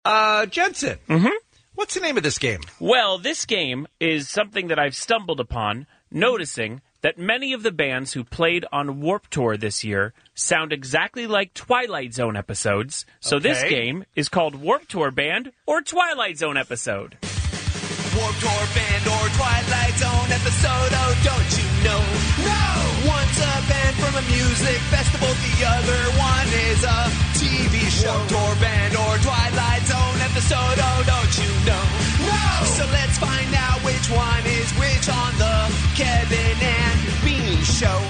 Jensen. What's the name of this game? Well, this game is something that I've stumbled upon, noticing that many of the bands who played on Warped Tour this year sound exactly like Twilight Zone episodes. So this game is called Warped Tour Band or Twilight Zone Episode. Warped Tour Band or Twilight Zone episode, oh, don't you know? No! One's a band from a music festival, the other one is a TV show. Warped Tour Band or Twilight Zone episode, oh, don't you know? No! So let's find out which one is which on the Kevin and Bean Show.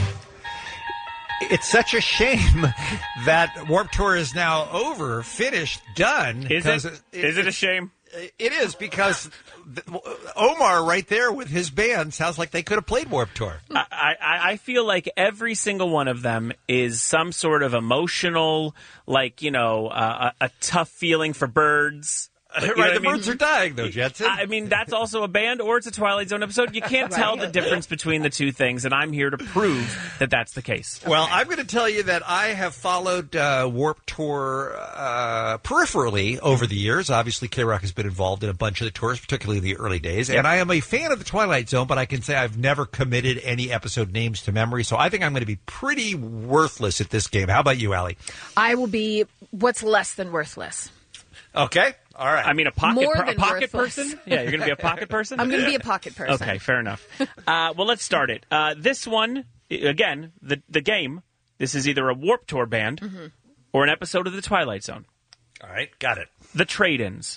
It's such a shame that Warped Tour is now over, finished, done. Is it a shame? It is, because Omar right there with his band sounds like they could have played Warped Tour. I feel like every single one of them is some sort of emotional, like, a tough feeling for birds. Right, the birds are dying, though, Jetson. I mean, that's also a band, or it's a Twilight Zone episode. You can't tell the difference between the two things, and I'm here to prove that that's the case. Well, I'm going to tell you that I have followed Warped Tour peripherally over the years. Obviously, K-Rock has been involved in a bunch of the tours, particularly in the early days. And I am a fan of the Twilight Zone, but I can say I've never committed any episode names to memory, so I think I'm going to be pretty worthless at this game. How about you, Allie? I will be what's less than worthless. Okay. All right. I mean, a pocket person? Yeah, you're going to be a pocket person? I'm going to be a pocket person. Okay, fair enough. Well, let's start it. This one, again, the game, this is either a Warped Tour band or an episode of The Twilight Zone. All right, got it. The Trade-Ins.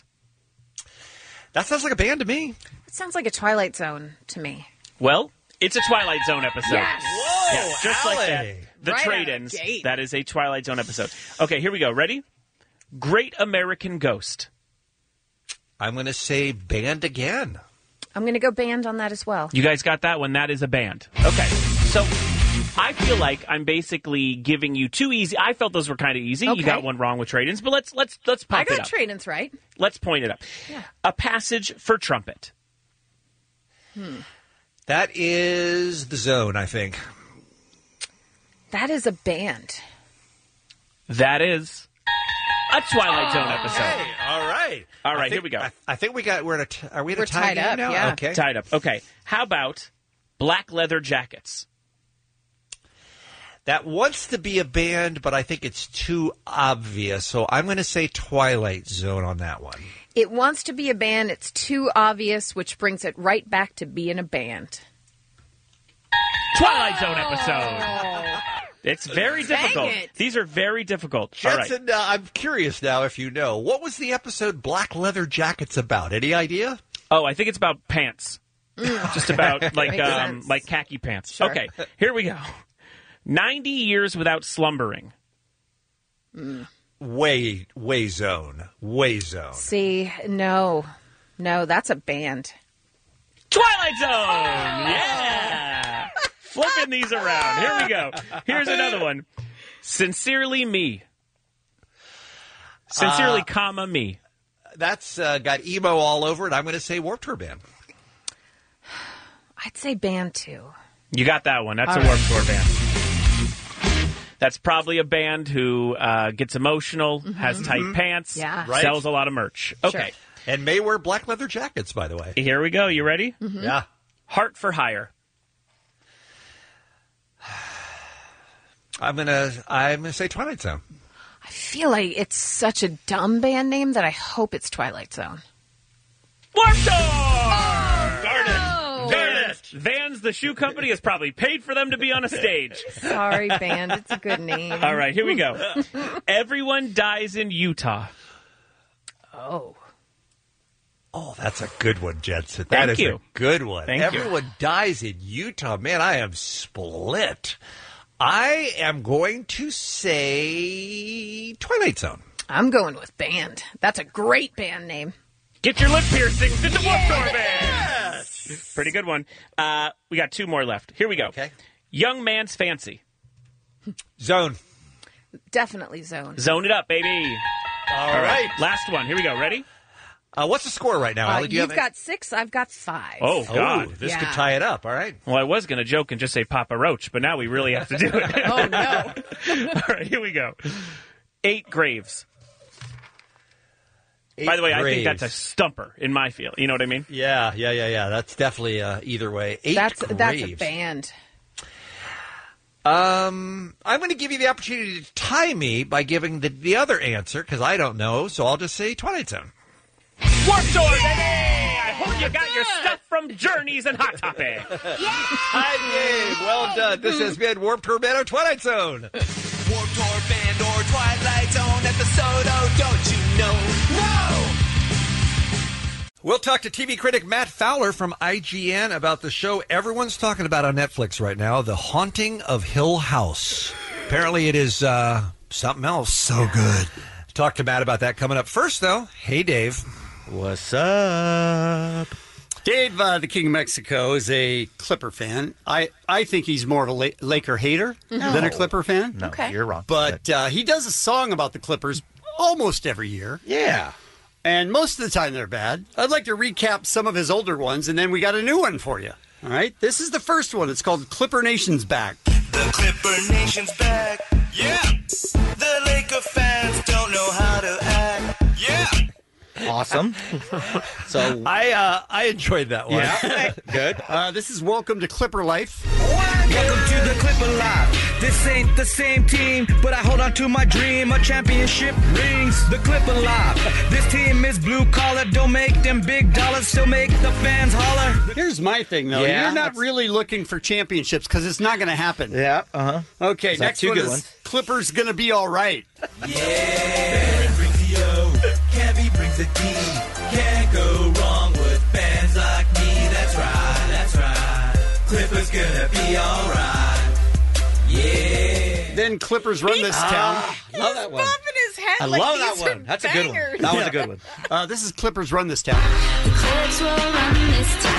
That sounds like a band to me. It sounds like a Twilight Zone to me. Well, it's a Twilight Zone episode. Yes. Whoa, yeah, just Allie. like that. The Right Trade-Ins, out of the gate. that is a Twilight Zone episode. Okay, here we go. Ready? Great American Ghost. I'm going to say band again. I'm going to go band on that as well. You guys got that one? That is a band. Okay, so I feel like I'm basically giving you two easy. I felt those were kind of easy. Okay. You got one wrong with trade-ins, but let's pump I it up. got trade-ins right. Let's point it up. Yeah. A Passage for Trumpet. That is the Zone, I think. That is a band. That is a Twilight Zone episode. Hey, all right. All right, here we go. I think we're at a. Are we at We're a tie tied game up, now? yeah. Okay. Tied up. Okay, how about Black Leather Jackets? That wants to be a band, but I think it's too obvious. So I'm going to say Twilight Zone on that one. It wants to be a band. It's too obvious, which brings it right back to being a band. Twilight Zone episode. It's very difficult. it. These are very difficult. All right. Jensen, I'm curious now if you know. What was the episode Black Leather Jackets about? Any idea? Oh, I think it's about pants. Just about Makes sense. like khaki pants. Sure. Okay, here we go. 90 Years Without Slumbering. Way Zone. Way Zone. See, no, that's a band. Twilight Zone! Yeah! Flipping these around. Here we go. Here's another one. Sincerely Me. Sincerely, comma, me. That's got emo all over it. I'm going to say Warped Tour band. I'd say band too. You got that one. That's a Warped Tour band. That's probably a band who gets emotional, has tight pants, Yeah. Right. sells a lot of merch. Okay, And may wear black leather jackets, by the way. here we go. You ready? Yeah. Heart for Hire. I'm gonna say Twilight Zone. I feel like it's such a dumb band name that I hope it's Twilight Zone. Warped Tour! Darn no. it. Darn it. Vans, the shoe company, has probably paid for them to be on a stage. Sorry, band. It's a good name. All right, here we go. Everyone Dies in Utah. Oh. Oh, that's a good one, Jensen. Thank That is you. a good one. Thank you. Everyone dies in Utah. Man, I am split. I am going to say Twilight Zone. I'm going with band. That's a great band name. Get your lip piercings into Warped Tour Band. Pretty good one. We got two more left. Here we go. Okay. Young Man's Fancy. Zone. Definitely Zone. Zone it up, baby. All right. Last one. Here we go. Ready? What's the score right now, Allie? Do you You've have got 6, I've got 5. Oh, God. this Yeah. could tie it up. All right. Well, I was going to joke and just say Papa Roach, but now we really have to do it. Oh, no. All right, here we go. 8 Graves. By the way, I Braves. think that's a stumper in my field. You know what I mean? Yeah. That's definitely either way. 8 That's a Braves. band. I'm going to give you the opportunity to tie me by giving the other answer because I don't know. So I'll just say Twilight Zone. Warp Tour, baby! I hope you got your stuff from Journeys and Hot Topic. Hi, Dave. Well done. This has been Warp Tour Band or Twilight Zone. Warp Tour Band or Twilight Zone episode, oh, don't you know? No! We'll talk to TV critic Matt Fowler from IGN about the show everyone's talking about on Netflix right now, The Haunting of Hill House. Apparently it is something else. So good. Talk to Matt about that coming up. First, though, hey, Dave. What's up? Dave, the King of Mexico, is a Clipper fan. I think he's more of a Laker hater than a Clipper fan. No, you're wrong. But he does a song about the Clippers almost every year. Yeah. And most of the time they're bad. I'd like to recap some of his older ones, and then we got a new one for you. All right? This is the first one. It's called Clipper Nation's Back. The Clipper Nation's back. Yeah. The Laker fans don't know how to act. Yeah. Awesome. So I enjoyed that one. yeah, good. This is Welcome to Clipper Life. Welcome to the Clipper Live. This ain't the same team, but I hold on to my dream of championship rings. The Clipper Live. This team is blue collar, don't make them big dollars, still make the fans holler. Here's my thing, though. Yeah, You're not that's- really looking for championships because it's not going to happen. Yeah, Okay, Is that next two one good is ones? Clippers going to be all right. Barry brings the O, Kevy brings the D. Can't go wrong with bands like me. That's right, that's right. Clippers gonna be alright. Yeah. Then Clippers run this town. love that one. Bumping his head I like love these that one. are That's a good one. bangers. That was a good one. This is Clippers run this town. Clips will run this town.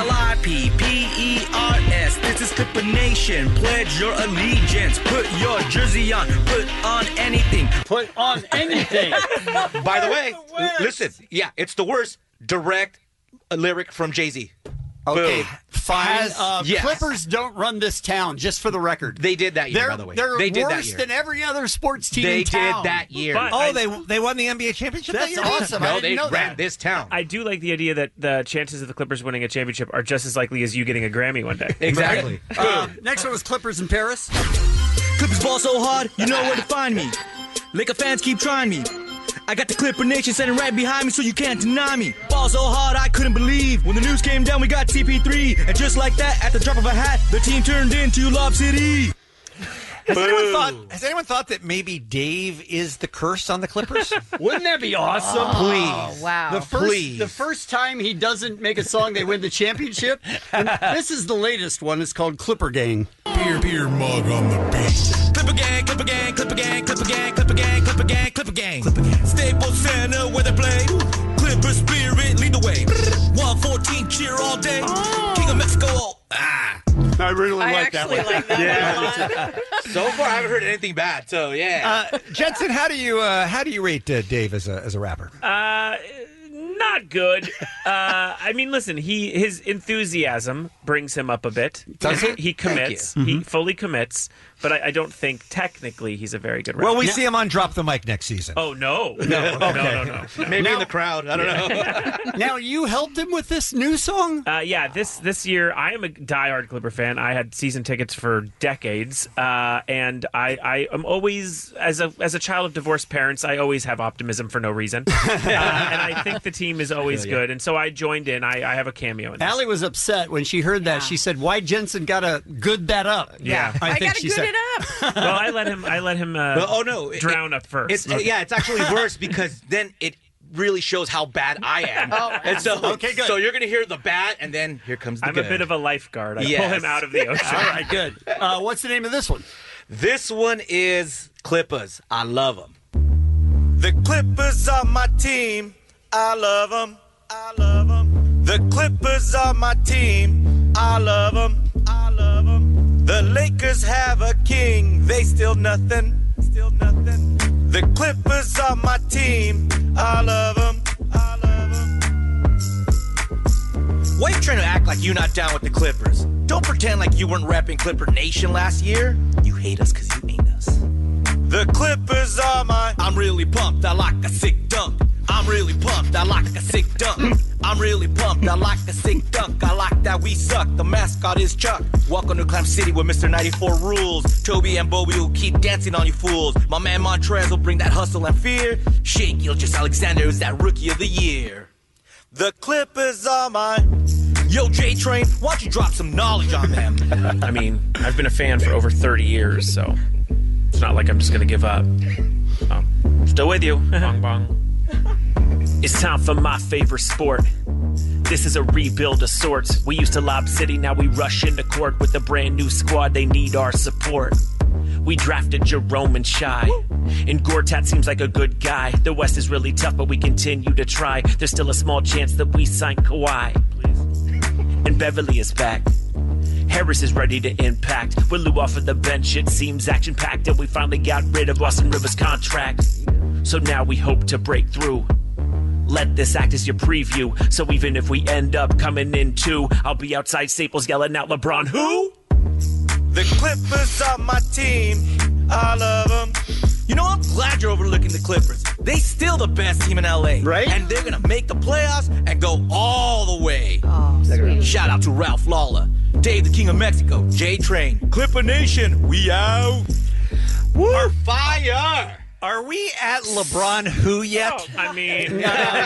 CLIPPERS. This is Clipper Nation. Pledge your allegiance. Put your jersey on. Put on anything. Put on anything. By the way, listen. Yeah, it's the worst direct lyric from Jay-Z. Okay, Boom. fine. Yes. Clippers don't run this town, just for the record. They did that year, by the way. They're They did that worse year. than every other sports team They in town. did that year. But- Oh, they won the NBA championship that That's year? awesome. I No, didn't they know ran that. this town. I do like the idea that the chances of the Clippers winning a championship are just as likely as you getting a Grammy one day. Exactly. Next one was Clippers in Paris. Clippers ball so hard, you know where to find me. Laker fans keep trying me. I got the Clipper Nation sitting right behind me, so you can't deny me. Ball so hard, I couldn't believe. When the news came down, we got CP3. And just like that, at the drop of a hat, the team turned into Lob City. Has anyone thought that maybe Dave is the curse on the Clippers? Wouldn't that be awesome? Oh, wow. The first time he doesn't make a song, they win the championship. And this is the latest one. It's called Clipper Gang. Beer mug on the beat. Clipper gang, Clipper gang, Clipper gang, Clipper gang, Clipper gang, Clipper gang, Clipper gang. Staples Center where they play. Clipper spirit lead the way. 114 cheer all day. King of Mexico. I really I like that actually one. like that one a lot. So far, I haven't heard anything bad. So yeah. Jensen, how do you rate Dave as a rapper? Not good. I mean, listen, his enthusiasm brings him up a bit. Does it? He commits. Thank He fully commits. But I don't think technically he's a very good rapper. Well, we see him on Drop the Mic next season. Oh, no. No. Maybe in the crowd. I don't know. Now, you helped him with this new song? Yeah, this year I am a diehard Clipper fan. I had season tickets for decades, and I am always, as a child of divorced parents, I always have optimism for no reason, and I think the team is always good. And so I joined in. I have a cameo in this. Allie was upset when she heard that. She said, "Why Jensen gotta good that up?" Yeah. I think gotta she good said. it up. Well, I let him. Oh no! Drown up first. It's it's actually worse because then it really shows how bad I am. And so, Okay, good. So you're gonna hear the bad, and then here comes the I'm good. a bit of a lifeguard. I Yes. pull him out of the ocean. All right, good. What's the name of this one? This one is Clippers. I love them. The Clippers are my team. I love them. I love them. The Clippers are my team. I love them. I love them. The Lakers have a king. They still nothing. Still nothing. The Clippers are my team. I love them. I love them. Why are you trying to act like you're not down with the Clippers? Don't pretend like you weren't repping Clipper Nation last year. You hate us because you ain't us. The Clippers are my. I'm really pumped. I like a sick dunk. I'm I'm really pumped, I like a sick dunk. I'm really pumped, I like a sick dunk. I like that we suck, the mascot is Chuck. Welcome to Clam City where Mr. 94 rules. Toby and Bobby will keep dancing on you fools. My man Montrez will bring that hustle and fear. Shea Gilgeous-Alexander is that rookie of the year. The Clippers are mine. Yo, J-Train, why don't you drop some knowledge on them? I mean, I've been a fan for over 30 years, so it's not like I'm just going to give up. Still with you. Bong, bong. It's time for my favorite sport. This is a rebuild of sorts. We used to Lob City, now we rush into court with a brand new squad. They need our support. We drafted Jerome and Shai. And Gortat seems like a good guy. The West is really tough, but we continue to try. There's still a small chance that we sign Kawhi. And Beverly is back. Harris is ready to impact. With Lou off of the bench, it seems action-packed. And we finally got rid of Austin Rivers' contract. So now we hope to break through. Let this act as your preview. So even if we end up coming in two, I'll be outside Staples yelling out LeBron, who? The Clippers are my team. I love them. You know, I'm glad you're overlooking the Clippers. They still the best team in L.A. Right? And they're going to make the playoffs and go all the way. Oh, sweet. Shout out to Ralph Lawler, Dave the King of Mexico, J-Train, Clipper Nation, we out. Woo. We're fire. Are we at LeBron who yet? Oh, I mean,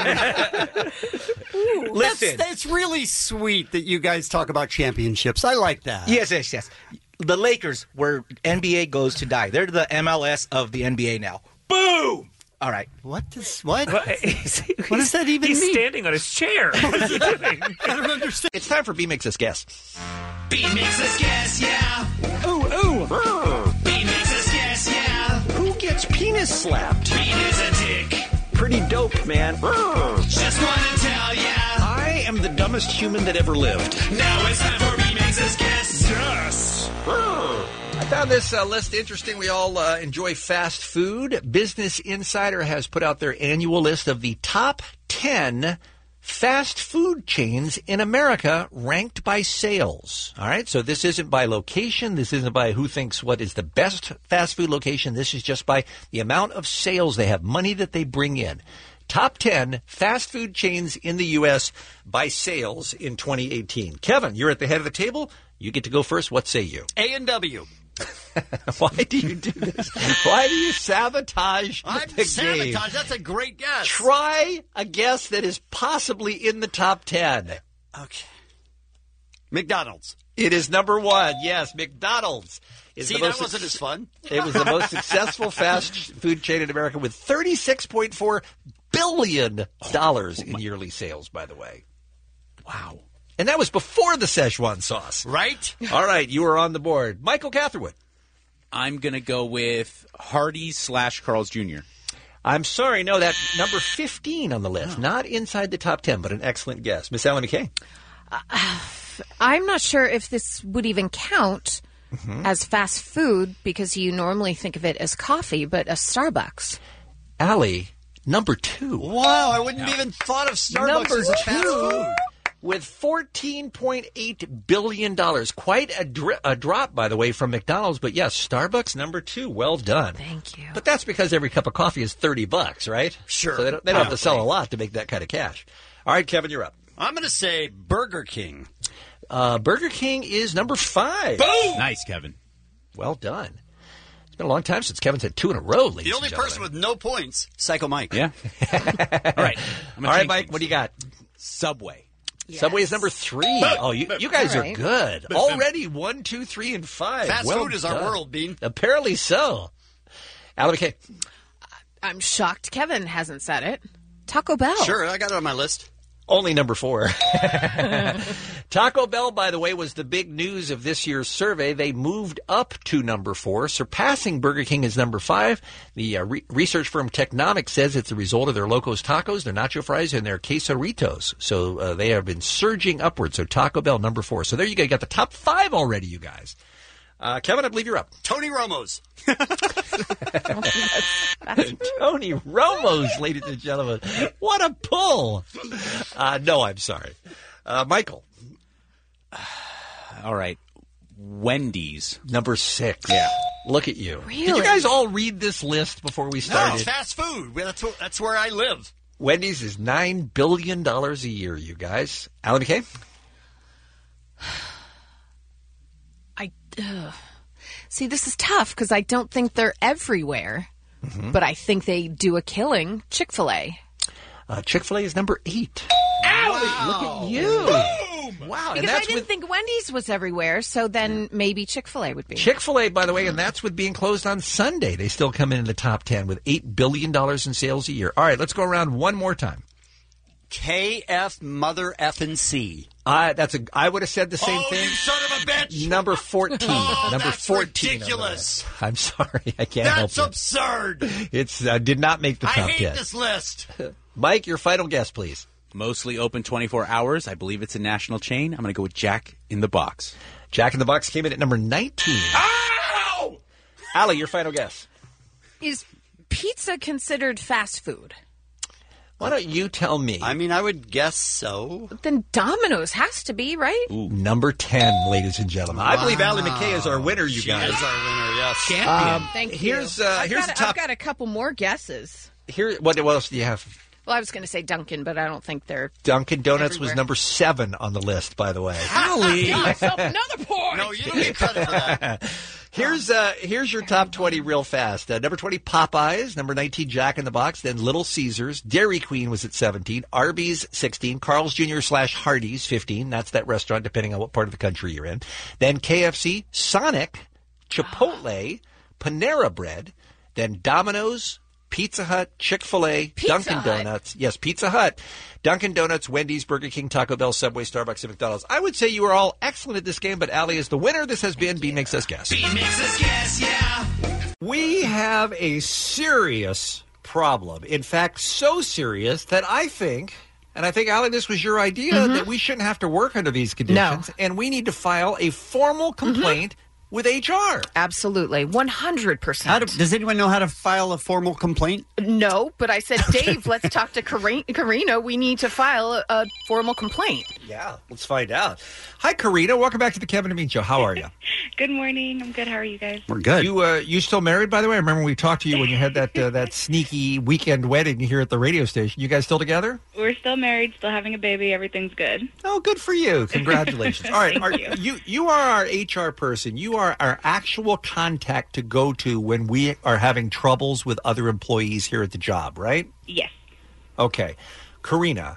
Listen. That's really sweet that you guys talk about championships. I like that. Yes. The Lakers, where NBA goes to die. They're the MLS of the NBA now. Boom! All right. What? what What does that even He's mean? standing on his chair. What is he doing? I don't understand. It's time for B Makes Us Guess. B makes us guess, yeah. Ooh. B makes us guess, yeah. Who gets penis slapped? Bean is a dick. Pretty dope, man. Just wanna tell ya. I am the dumbest human that ever lived. Now it's time for B makes us guess. Yes. I found this list interesting. We all enjoy fast food. Business Insider has put out their annual list of the top 10 fast food chains in America ranked by sales. All right, so this isn't by location. This isn't by who thinks what is the best fast food location. This is just by the amount of sales they have, money that they bring in. Top 10 fast food chains in the U.S. by sales in 2018. Kevin, you're at the head of the table. You get to go first. What say you? A&W. Why do you do this? Why do you sabotage the game? That's a great guess. Try a guess that is possibly in the top 10. Okay. McDonald's. It is number one. Yes, McDonald's. See, that wasn't as fun. It was the most successful fast food chain in America with $36.4 billion in yearly sales, by the way. Wow. And that was before the Szechuan sauce. Right? All right, you are on the board. Michael Catherwood. I'm going to go with Hardee's / Carl's Jr. I'm sorry, no, that's number 15 on the list. Not inside the top 10, but an excellent guess. Miss Ellen McKay. I'm not sure if this would even count as fast food because you normally think of it as coffee, but a Starbucks. Allie, number 2. Wow, I wouldn't even thought of Starbucks Number as a fast 2. food. With $14.8 billion. Quite a drop, by the way, from McDonald's. But yes, Starbucks, number 2. Well done. Thank you. But that's because every cup of coffee is $30, right? Sure. So they don't have to sell a lot to make that kind of cash. All right, Kevin, you're up. I'm going to say Burger King. Burger King is number 5. Boom! Nice, Kevin. Well done. It's been a long time since Kevin's had 2 in a row, ladies The only and person gentlemen. with no points, Psycho Mike. Yeah. All right. All right, Mike, what do you got? Subway. Yes. Subway is number 3. Oh, you guys All are right. good. Already 1, 2, 3, and 5. Fast Well food is our done. world, Bean. Apparently so. Alan McKay. I'm shocked Kevin hasn't said it. Taco Bell. Sure, I got it on my list. Only number 4. Taco Bell, by the way, was the big news of this year's survey. They moved up to number 4, surpassing Burger King as number 5. The research firm Technomic says it's a result of their Locos Tacos, their nacho fries, and their quesoritos. So they have been surging upwards. So Taco Bell, number 4. So there you go. You got the top 5 already, you guys. Kevin, I believe you're up. Tony Romo's. Tony Romo's, ladies and gentlemen. What a pull. No, I'm sorry. Michael. All right. Wendy's. Number 6. Yeah. Look at you. Did Really? you guys all read this list before we No, started? it's fast food. That's where I live. Wendy's is $9 billion a year, you guys. Alan McKay? See, this is tough because I don't think they're everywhere, but I think they do a killing. Chick-fil-A. Chick-fil-A is number 8. Ow! Look at you. Boom! Wow. Because I didn't think Wendy's was everywhere, so then maybe Chick-fil-A would be. Chick-fil-A, by the way, and that's with being closed on Sunday. They still come in the top 10 with $8 billion in sales a year. All right, let's go around one more time. KF Mother Effin' C. I would have said the same thing. You son of a bitch! Number 14. Number that's 14. ridiculous. I'm sorry, I can't help That's it. absurd. It's did not make the top 10. I hate this list. Mike, your final guess, please. Mostly open 24 hours. I believe it's a national chain. I'm going to go with Jack in the Box. Jack in the Box came in at number 19. Ow! Allie, your final guess. Is pizza considered fast food? Why don't you tell me? I mean, I would guess so. Then Domino's has to be, right? Ooh, number 10, ladies and gentlemen. I believe Allie McKay is our winner, you guys. She is our winner, yes. Champion. Thank you. Here's I've the top. I've got a couple more guesses. What else do you have? Well, I was going to say Dunkin', but I don't think they're... Dunkin' Donuts was Everywhere. number 7 on the list, by the way. Allie! Give myself another point! No, you don't get credit for that. Here's your top 20 real fast. Number 20, Popeyes. Number 19, Jack in the Box. Then Little Caesars. Dairy Queen was at 17. Arby's, 16. Carl's Jr. / Hardee's, 15. That's that restaurant, depending on what part of the country you're in. Then KFC, Sonic, Chipotle, Panera Bread. Then Domino's, Pizza Hut, Chick-fil-A, Dunkin' Donuts. Yes, Pizza Hut, Dunkin' Donuts, Wendy's, Burger King, Taco Bell, Subway, Starbucks, and McDonald's. I would say you are all excellent at this game, but Allie is the winner. This has been B Makes Us Guess. B makes us guess, yeah. We have a serious problem. In fact, so serious that I think, Allie, this was your idea, that we shouldn't have to work under these conditions, and we need to file a formal complaint with HR. Absolutely. 100%. Does anyone know how to file a formal complaint? No, but I said, Dave, let's talk to Karina. We need to file a formal complaint. Yeah, let's find out. Hi, Karina. Welcome back to the Kevin and Bean Show. How are you? Good morning. I'm good. How are you guys? We're good. You still married, by the way? I remember we talked to you when you had that sneaky weekend wedding here at the radio station. You guys still together? We're still married, still having a baby. Everything's good. Oh, good for you. Congratulations. All right. You are our HR person. You are our actual contact to go to when we are having troubles with other employees here at the job, right? Yes. Okay. Karina,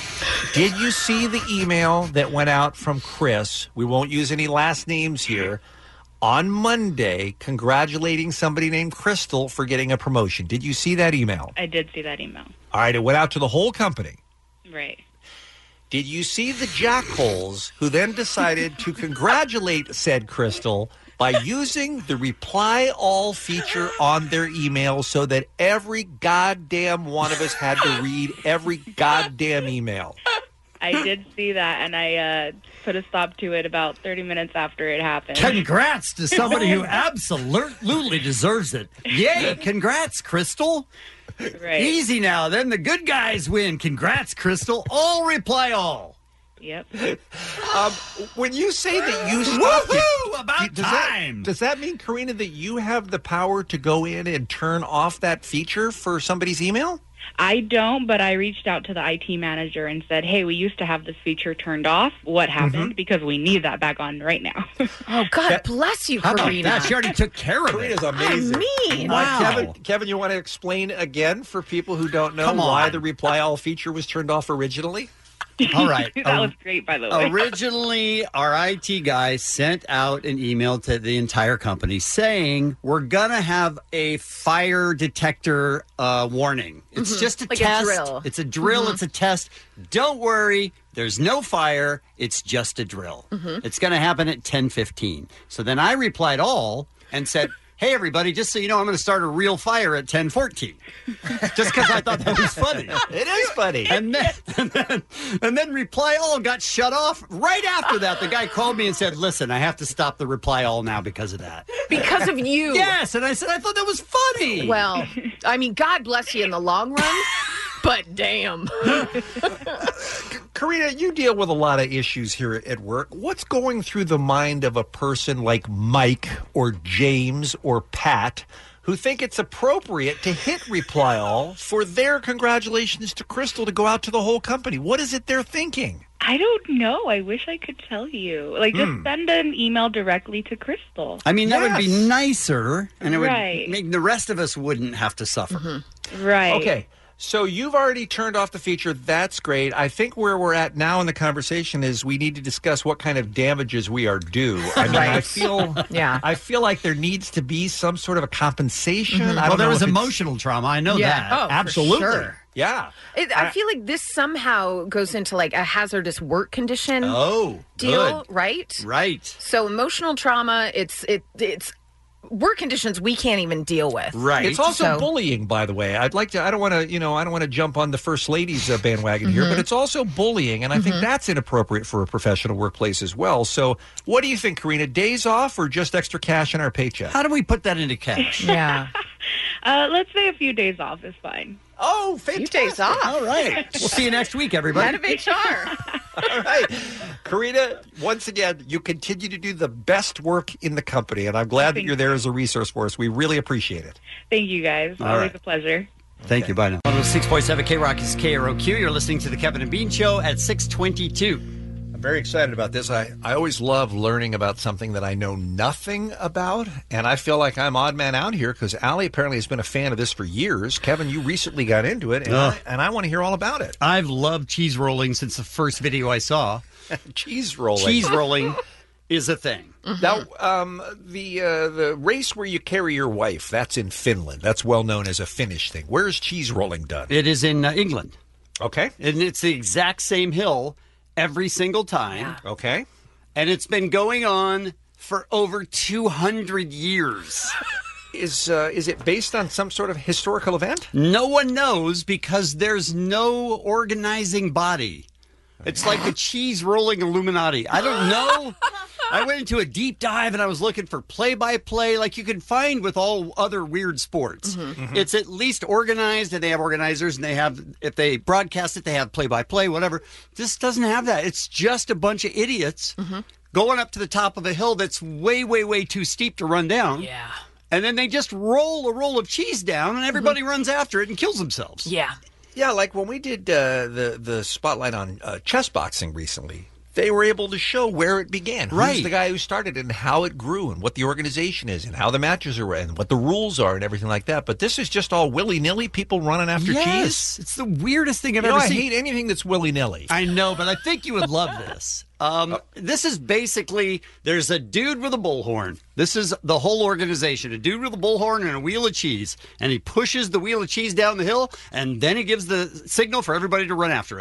did you see the email that went out from Chris? We won't use any last names here. On Monday, congratulating somebody named Crystal for getting a promotion. Did you see that email? I did see that email. All right. It went out to the whole company. Right. Did you see the jackholes who then decided to congratulate said Crystal by using the reply all feature on their email so that every goddamn one of us had to read every goddamn email? I did see that, and I put a stop to it about 30 minutes after it happened. Congrats to somebody who absolutely deserves it. Yay, congrats, Crystal. Right. Easy now. Then the good guys win. Congrats, Crystal. All reply all. Yep. When you say that you stopped Woohoo! About time. Does that mean, Karina, that you have the power to go in and turn off that feature for somebody's email? I don't, but I reached out to the IT manager and said, hey, we used to have this feature turned off. What happened? Because we need that back on right now. Oh, God bless you, How about Karina. that? She already took care of Karina's it. amazing. mean. Wow. Kevin, you want to explain again for people who don't know Come on. why the reply all feature was turned off originally? All right. That was great, by the way. Originally, our IT guy sent out an email to the entire company saying we're going to have a fire detector warning. It's just a Like a test. drill. It's a drill. It's a test. Don't worry. There's no fire. It's just a drill. It's going to happen at 10:15. So then I replied all and said, hey, everybody, just so you know, I'm going to start a real fire at 10:14. Just because I thought that was funny. It is funny. And then reply all got shut off. Right after that, the guy called me and said, listen, I have to stop the reply all now because of that. Because of you. Yes, and I said, I thought that was funny. Well, I mean, God bless you in the long run, but damn. Karina, you deal with a lot of issues here at work. What's going through the mind of a person like Mike or James or Pat who think it's appropriate to hit reply all for their congratulations to Crystal to go out to the whole company. What is it they're thinking? I don't know. I wish I could tell you. Like, just send an email directly to Crystal. I mean, that would be nicer, and it would Right. make the rest of us wouldn't have to suffer. Right. Okay. So you've already turned off the feature. That's great. I think where we're at now in the conversation is we need to discuss what kind of damages we are due. I mean, I feel like there needs to be some sort of a compensation. I Well, don't there know was if it's- emotional trauma. I know Yeah. that. Oh, for Absolutely. sure. Yeah. I feel like this somehow goes into like a hazardous work condition Oh, deal, good. right? Right. So emotional trauma, it's work conditions we can't even deal with. Right. It's also So- bullying, by the way. I don't want to jump on the first lady's bandwagon here, but it's also bullying, and I think that's inappropriate for a professional workplace as well. So, what do you think, Karina? Days off or just extra cash in our paycheck? How do we put that into cash? Yeah. Let's say a few days off is fine. Oh, fantastic. Few days off. All right. We'll see you next week, everybody. Head of HR. All right. Karina, once again, you continue to do the best work in the company, and I'm glad that you're there as a resource for us. We really appreciate it. Thank you, guys. All Always right. a pleasure. Thank you. Bye now. 106.7 K-Rock is KROQ. You're listening to the Kevin and Bean Show at 6:22. I'm very excited about this. I always love learning about something that I know nothing about, and I feel like I'm odd man out here because Allie apparently has been a fan of this for years. Kevin, you recently got into it, and I want to hear all about it. I've loved cheese rolling since the first video I saw. Cheese rolling. Cheese rolling is a thing. Now, the race where you carry your wife, that's in Finland. That's well known as a Finnish thing. Where is cheese rolling done? It is in England. Okay. And it's the exact same hill every single time. Okay. And it's been going on for over 200 years. Is it based on some sort of historical event? No one knows because there's no organizing body. It's like the cheese rolling Illuminati. I don't know. I went into a deep dive and I was looking for play-by-play like you can find with all other weird sports. It's at least organized, and they have organizers, and they have, if they broadcast it, they have play-by-play, whatever. This doesn't have that. It's just a bunch of idiots going up to the top of a hill that's way, way, way too steep to run down. Yeah. And then they just roll a roll of cheese down, and everybody runs after it and kills themselves. Yeah. Yeah, like when we did the spotlight on chess boxing recently, they were able to show where it began. Right. Who's the guy who started it and how it grew and what the organization is and how the matches are and what the rules are and everything like that. But this is just all willy-nilly, people running after cheese. It's the weirdest thing I've You know, ever I seen. hate anything that's willy-nilly. I know, but I think you would love this. This is basically, there's a dude with a bullhorn. This is the whole organization. A dude with a bullhorn and a wheel of cheese. And he pushes the wheel of cheese down the hill, and then he gives the signal for everybody to run after it.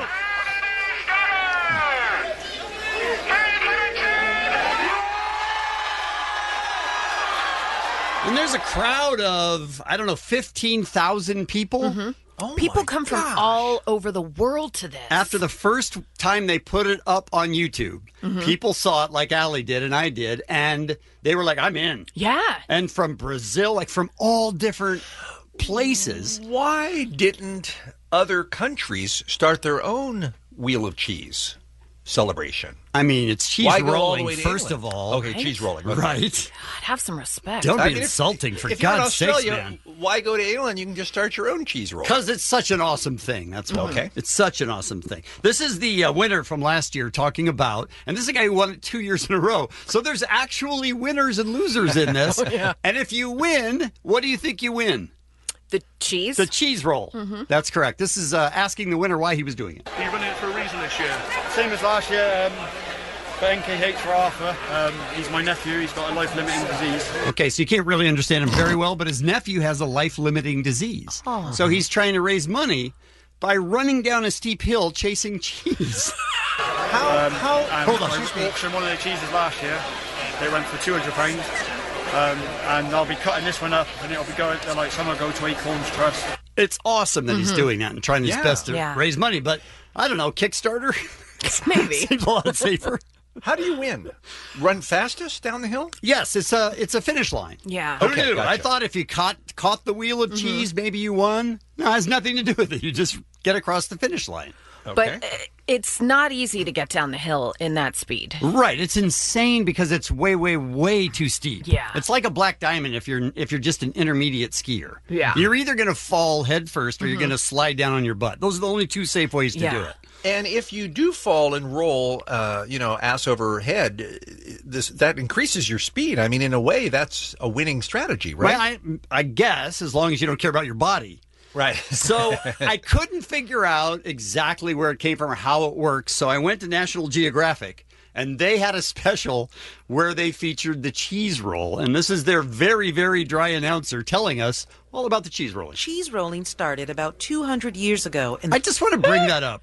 And there's a crowd of, 15,000 people. People come from all over the world to this. After the first time they put it up on YouTube, people saw it like Allie did and I did, and they were like, I'm in. Yeah. And from Brazil, like from all different places. Why didn't other countries start their own Wheel of Cheese celebration? I mean, it's cheese Why go all the rolling, way to first England? of all. Okay, cheese rolling. Okay. Right. God, have some respect. Don't I be mean, insulting, for if you're in God's sakes, Australia, man. why go to England? You can just start your own cheese roll. Because it's such an awesome thing. That's why. Okay. It's such an awesome thing. This is the winner from last year talking about, and this is a guy who won it 2 years in a row. So there's actually winners and losers in this. And if you win, what do you think you win? The cheese? The cheese roll. That's correct. This is asking the winner why he was doing it. Are you running it for a reason this year? Same as last year. Got NKH for Arthur. He's my nephew. He's got a life-limiting disease. Okay, so you can't really understand him very well, but his nephew has a life-limiting disease. Oh. So he's trying to raise money by running down a steep hill chasing cheese. Hold on, I auctioned one of the cheeses last year. They went for £200. And I'll be cutting this one up, and it'll be going. Like some will go to Acorns Trust. It's awesome that he's doing that and trying his best to raise money, but I don't know, Kickstarter? Maybe. Seems a lot safer. How do you win? Run fastest down the hill? Yes, it's a finish line. Yeah. Who Okay, knew? gotcha. I thought if you caught the wheel of cheese, maybe you won. No, it has nothing to do with it. You just get across the finish line. But it's not easy to get down the hill in that speed. Right, it's insane because it's way, way, way too steep. Yeah. It's like a black diamond if you're just an intermediate skier. Yeah. You're either going to fall head first or you're going to slide down on your butt. Those are the only two safe ways to do it. And if you do fall and roll, ass over head, that increases your speed. I mean, in a way, that's a winning strategy, right? Well, I guess, as long as you don't care about your body. Right. So I couldn't figure out exactly where it came from or how it works. So I went to National Geographic, and they had a special where they featured the cheese roll. And this is their very, very dry announcer telling us all about the cheese rolling. Cheese rolling started about 200 years ago. I just want to bring that up.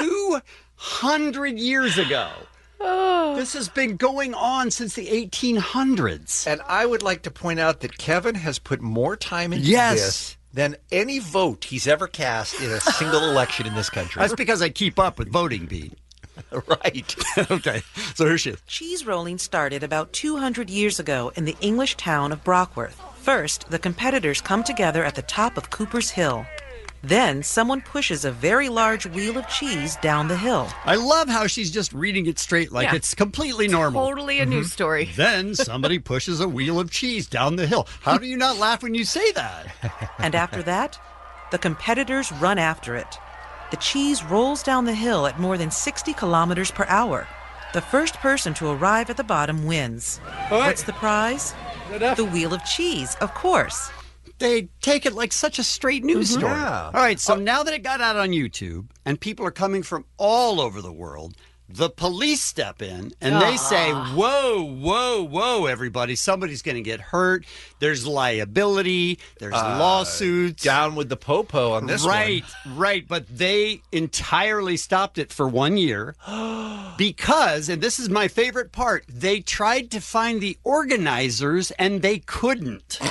200 years ago. This has been going on since the 1800s. And I would like to point out that Kevin has put more time into this than any vote he's ever cast in a single election in this country. That's because I keep up with voting, Pete. Right. Okay. So here she is. Cheese rolling started about 200 years ago in the English town of Brockworth. First, the competitors come together at the top of Cooper's Hill. Then someone pushes a very large wheel of cheese down the hill. I love how she's just reading it straight like it's completely normal. Totally a news story. Then somebody pushes a wheel of cheese down the hill. How do you not laugh when you say that? And after that, the competitors run after it. The cheese rolls down the hill at more than 60 kilometers per hour. The first person to arrive at the bottom wins. What's the prize? The wheel of cheese, of course. They take it like such a straight news story. Yeah. All right, so now that it got out on YouTube and people are coming from all over the world, the police step in and they say, whoa, whoa, whoa, everybody, somebody's going to get hurt. There's liability. There's lawsuits. Down with the popo on this one. Right. But they entirely stopped it for 1 year because, and this is my favorite part, they tried to find the organizers and they couldn't.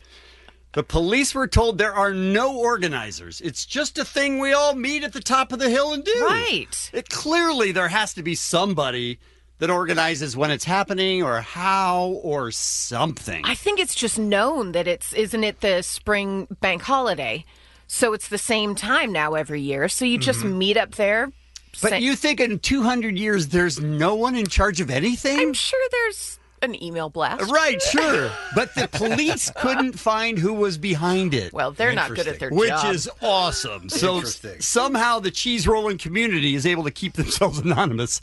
The police were told there are no organizers. It's just a thing we all meet at the top of the hill and do. Right. Clearly, there has to be somebody that organizes when it's happening or how or something. I think it's just known that isn't it the spring bank holiday? So it's the same time now every year. So you just meet up there. But you think in 200 years there's no one in charge of anything? I'm sure there's an email blast. Right, sure. But the police couldn't find who was behind it. Well, they're not good at their Which job. is awesome. So somehow the cheese rolling community is able to keep themselves anonymous.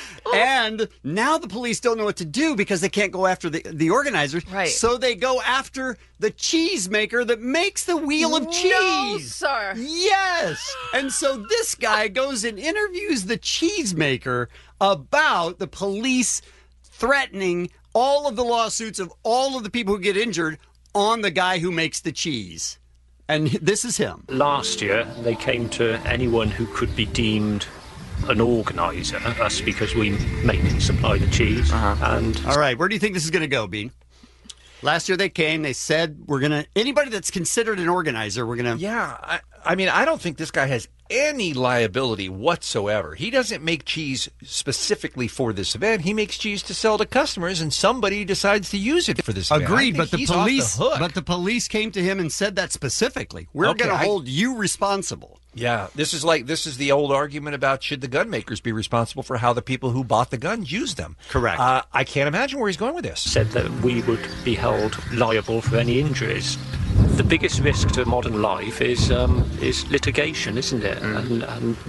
And now the police don't know what to do because they can't go after the organizers. Right. So they go after the cheese maker that makes the wheel of cheese. No, sir. Yes. And so this guy goes and interviews the cheese maker about the police threatening all of the lawsuits of all of the people who get injured on the guy who makes the cheese. And this is him. Last year, they came to anyone who could be deemed an organiser, us, because we make and supply the cheese. And all right, where do you think this is going to go, Bean? Last year they came, they said, anybody that's considered an organizer, we're going to... Yeah, I mean, I don't think this guy has any liability whatsoever. He doesn't make cheese specifically for this event. He makes cheese to sell to customers, and somebody decides to use it for this event. Agreed, but the police came came to him and said that specifically. We're going to hold you responsible. Yeah, this is the old argument about should the gun makers be responsible for how the people who bought the guns use them. Correct. I can't imagine where he's going with this. said that we would be held liable for any injuries. The biggest risk to modern life is litigation, isn't it? And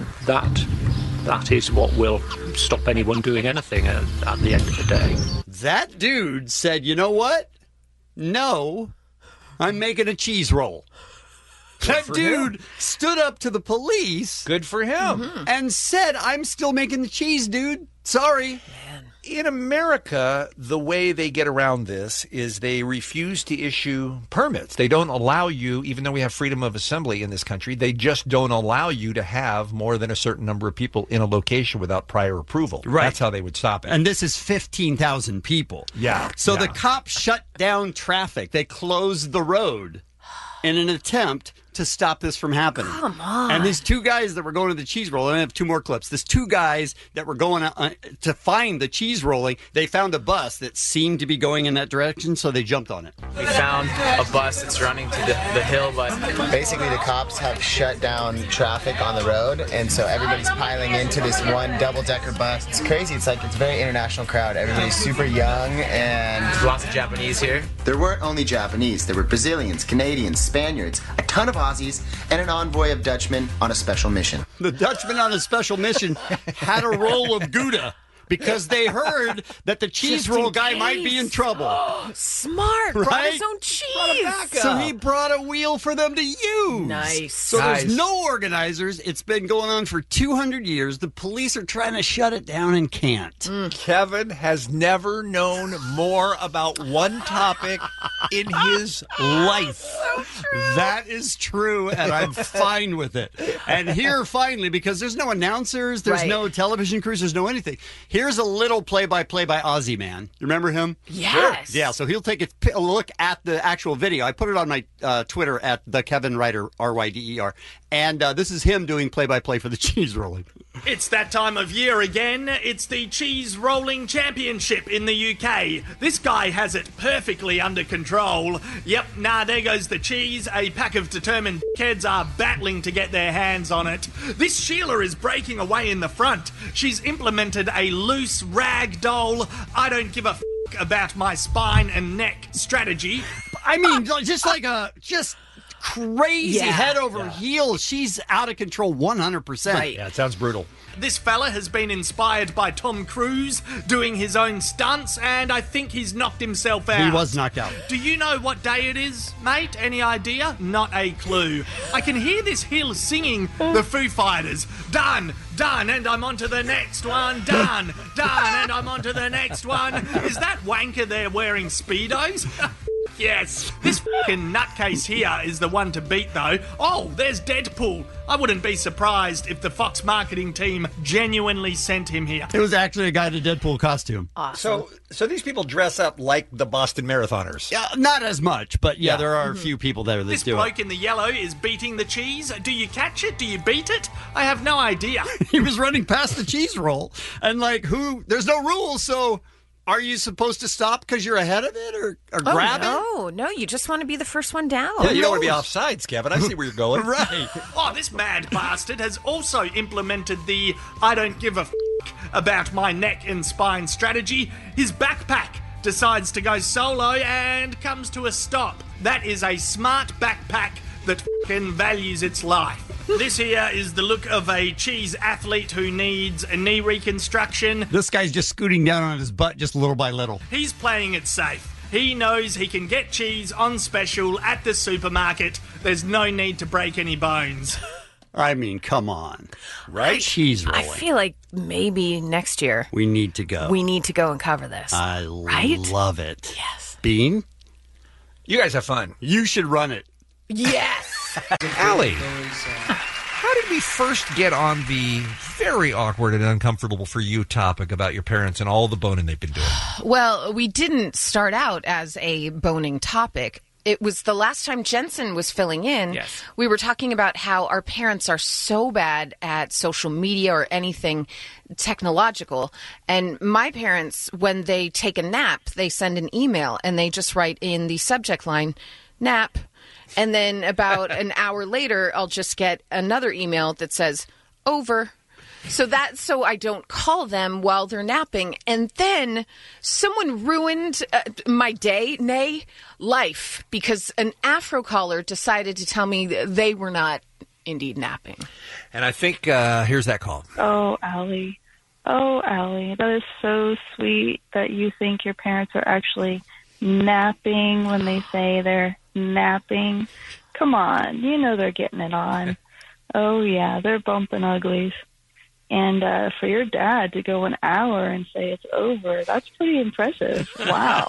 that is what will stop anyone doing anything at the end of the day. That dude said, you know what? No, I'm making a cheese roll. That dude stood up to the police. Good for him. And said, I'm still making the cheese, dude. Sorry. Man. In America, the way they get around this is they refuse to issue permits. They don't allow you, even though we have freedom of assembly in this country, they just don't allow you to have more than a certain number of people in a location without prior approval. Right. That's how they would stop it. And this is 15,000 people. Yeah. So the cops shut down traffic. They closed the road in an attempt to stop this from happening. Come on. And these two guys that were going to the cheese roll, and I have two more clips. These two guys that were going to find the cheese rolling, they found a bus that seemed to be going in that direction, so they jumped on it. We found a bus that's running to the hill, but basically the cops have shut down traffic on the road, and so everybody's piling into this one double-decker bus. It's crazy. It's a very international crowd. Everybody's super young, and lots of Japanese here. There weren't only Japanese. There were Brazilians, Canadians, Spaniards, a ton of Aussies, and an envoy of Dutchmen on a special mission. The Dutchmen on a special mission had a roll of Gouda because they heard that the cheese roll guy might be in trouble. Smart. Brought Right? his own cheese. So he brought a wheel for them to use. Nice. So Nice. there's no organizers. It's been going on for 200 years. The police are trying to shut it down and can't. Kevin has never known more about one topic in his life. That is true, and I'm fine with it. And here, finally, because there's no announcers, there's Right. no television crews, there's no anything. Here's a little play-by-play by Ozzy Man. You remember him? Yes. Yeah, so he'll take a look at the actual video. I put it on my Twitter at the Kevin Ryder, RYDER. And this is him doing play-by-play for the cheese rolling. It's that time of year again. It's the Cheese Rolling Championship in the UK. This guy has it perfectly under control. Yep, there goes the cheese. A pack of determined kids are battling to get their hands on it. This Sheila is breaking away in the front. She's implemented a loose rag doll, I don't give a about my spine and neck strategy. I mean, just crazy Yeah. head over heels. She's out of control 100%. Right. Yeah, it sounds brutal. This fella has been inspired by Tom Cruise doing his own stunts, and I think he's knocked himself out. He was knocked out. Do you know what day it is, mate? Any idea? Not a clue. I can hear this hill singing the Foo Fighters. Done, and I'm on to the next one. Done, and I'm on to the next one. Is that wanker there wearing Speedos? Yes. This fucking nutcase here is the one to beat, though. Oh, there's Deadpool. I wouldn't be surprised if the Fox marketing team genuinely sent him here. It was actually a guy in a Deadpool costume. Awesome. So these people dress up like the Boston Marathoners. Yeah, not as much, but yeah, Yeah. there are a few people there that This do bloke in the yellow is beating the cheese. Do you catch it? Do you beat it? I have no idea. it. He was running past the cheese roll, and there's no rules, so are you supposed to stop because you're ahead of it or grab it? No, you just want to be the first one down. Yeah, you don't want to be offsides, Kevin. I see where you're going. Right. Oh, this mad bastard has also implemented the I don't give a about my neck and spine strategy. His backpack decides to go solo and comes to a stop. That is a smart backpack that values its life. This here is the look of a cheese athlete who needs a knee reconstruction. This guy's just scooting down on his butt just little by little. He's playing it safe. He knows he can get cheese on special at the supermarket. There's no need to break any bones. I mean, come on. Right? Cheese rolling. I feel like maybe next year we need to go. we need to go and cover this. I Right? love it. Yes. Bean, You guys have fun. you should run it. Yes. Allie, how did we first get on the very awkward and uncomfortable for you topic about your parents and all the boning they've been doing? Well, we didn't start out as a boning topic. It was the last time Jensen was filling in. Yes. We were talking about how our parents are so bad at social media or anything technological. And my parents, when they take a nap, they send an email and they just write in the subject line, nap. And then about an hour later, I'll just get another email that says, over. So that's so I don't call them while they're napping. And then someone ruined my day, nay, life, because an Afro caller decided to tell me that they were not indeed napping. And I think here's that call. Oh, Allie. Oh, Allie. That is so sweet that you think your parents are actually napping when they say they're napping. Come on. You know they're getting it on. Oh, yeah. They're bumping uglies. And for your dad to go an hour and say it's over, that's pretty impressive. Wow.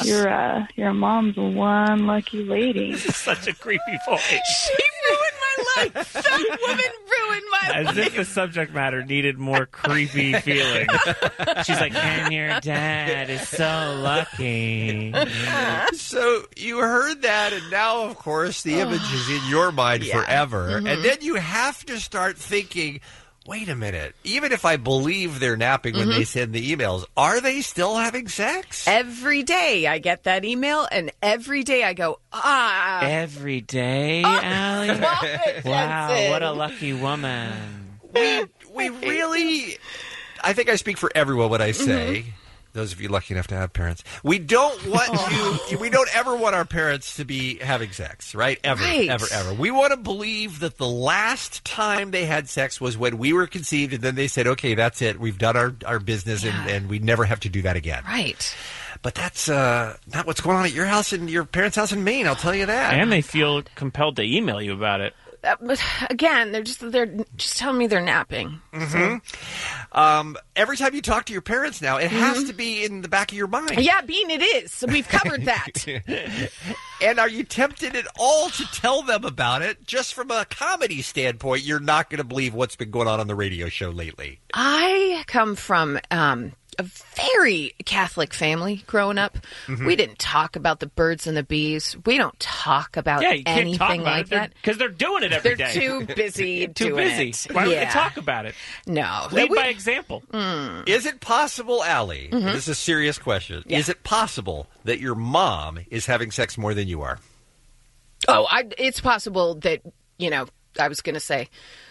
Your mom's one lucky lady. This is such a creepy voice. She ruined my life. That woman ruined my As life. if the subject matter needed more creepy feeling. She's like, and your dad is so lucky. So you heard that, and now, of course, the image is in your mind forever. Mhm. And then you have to start thinking, wait a minute, even if I believe they're napping when they send the emails, are they still having sex? Every day I get that email, and every day I go, Every day, Allie? Stop it, Wow, Jensen. what a lucky woman. We really, I think I speak for everyone when I say, those of you lucky enough to have parents, we don't want we don't ever want our parents to be having sex, right? Ever, Right. ever. We want to believe that the last time they had sex was when we were conceived, and then they said, okay, that's it. We've done our business, and we never have to do that again. Right. But that's not what's going on at your house and your parents' house in Maine, I'll tell you that. And they feel compelled to email you about it. But again, they're just telling me they're napping. Every time you talk to your parents now, it has to be in the back of your mind. Yeah, Bean, it is. We've covered that. And are you tempted at all to tell them about it? Just from a comedy standpoint, you're not going to believe what's been going on the radio show lately. I come from a very Catholic family growing up. We didn't talk about the birds and the bees. We don't talk about Yeah, you can't anything talk about like it that. because they're doing it every They're day. too busy Too doing busy. it. Why don't they Yeah. talk about it? No. Lead by example. Is it possible, Allie, this is a serious question, is it possible that your mom is having sex more than you are? Oh, it's possible that, I was going to say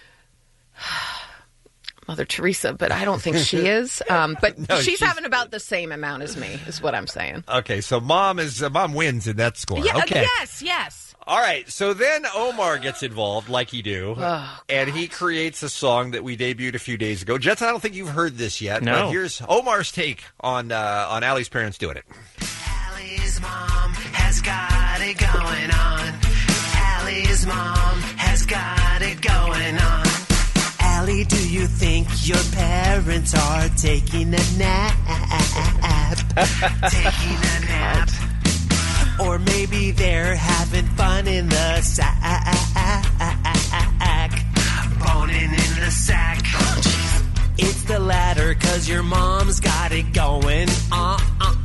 Mother Teresa, but I don't think she is. But No, she's she's- having about the same amount as me, is what I'm saying. Okay, so mom wins in that score. Yeah, okay. Yes. All right, so then Omar gets involved, like you do, and he creates a song that we debuted a few days ago. Jets, I don't think you've heard this yet, No. but here's Omar's take on Allie's parents doing it. Allie's mom has got it going on. Allie's mom has got it going on. Allie, do you think your parents are taking a nap? Taking a nap. Or maybe they're having fun in the sack. Boning in the sack. It's the latter, 'cause your mom's got it going on.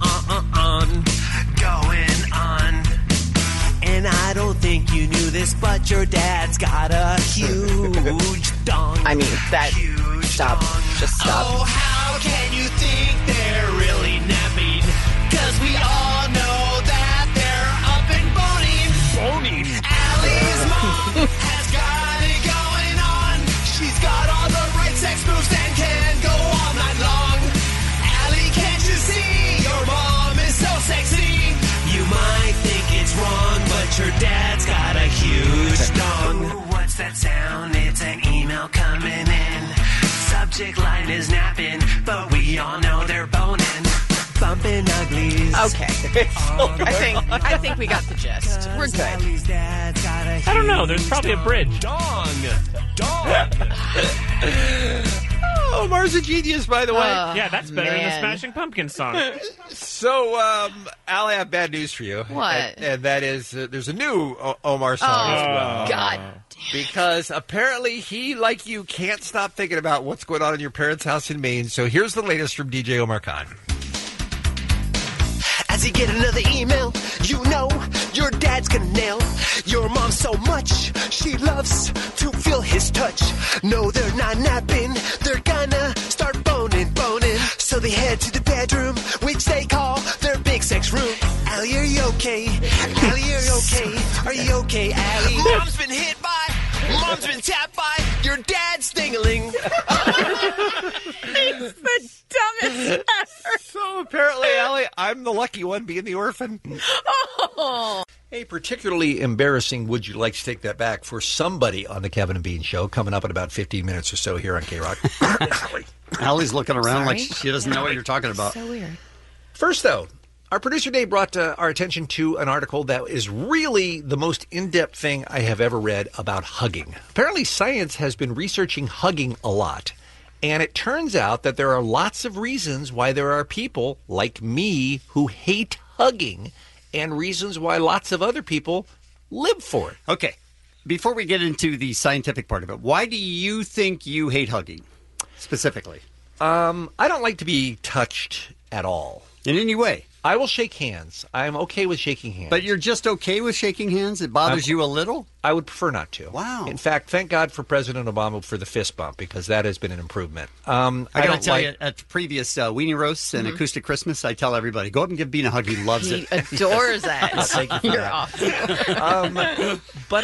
Going on. And I don't think you knew this, but your dad's got a huge dong. I mean, that... Stop. Just stop. Oh, how can you think they're really napping? 'Cause we all know that they're up and boning. Boning. Allie's mom has got it going on. She's got all the right sex moves and can go all night long. Allie, can't you see your mom is so sexy? You might think it's wrong, but your dad's got a huge dong. What's that sound? It's an email coming in. Subject line is napping, but we all know they're boning. Bumping uglies. Okay. I think we got the gist. We're good. I don't know. There's probably a bridge. Dong. Omar's a genius, by the way. Yeah, that's better than the man. Smashing Pumpkins song. So, Allie, I have bad news for you. What? And that is, there's a new Omar song as well. God. Because apparently he, like you, can't stop thinking about what's going on in your parents' house in Maine. So here's the latest from DJ Omar Khan. As you get another email, you know your dad's gonna nail your mom so much. She loves to feel his touch. No, they're not napping. They're gonna start boning. So they head to the bedroom, which they call their big sex room. Allie, are you okay? Allie, are you okay? Are you okay, Allie? Mom's been hit by, mom's been tapped by your dad's dingling. It's the dumbest ever. So apparently, Allie, I'm the lucky one being the orphan. Oh. A particularly embarrassing Would You Like to Take That Back for somebody on the Kevin and Bean Show coming up in about 15 minutes or so here on K-Rock. Allie's looking around like Sorry. she doesn't know what you're talking about. So weird. First, though, our producer Dave brought our attention to an article that is really the most in-depth thing I have ever read about hugging. Apparently, science has been researching hugging a lot. And it turns out that there are lots of reasons why there are people like me who hate hugging and reasons why lots of other people live for it. Okay. before we get into the scientific part of it, why do you think you hate hugging specifically? I don't like to be touched at all. In any way? I will shake hands. I'm okay with shaking hands. But you're just okay with shaking hands? It bothers you a little? I would prefer not to. Wow. In fact, thank God for President Obama for the fist bump, because that has been an improvement. I got to tell you, at previous Weenie Roasts and Acoustic Christmas, I tell everybody, go up and give Bean a hug. He loves it. He adores it. Thank you for You're that. awesome. But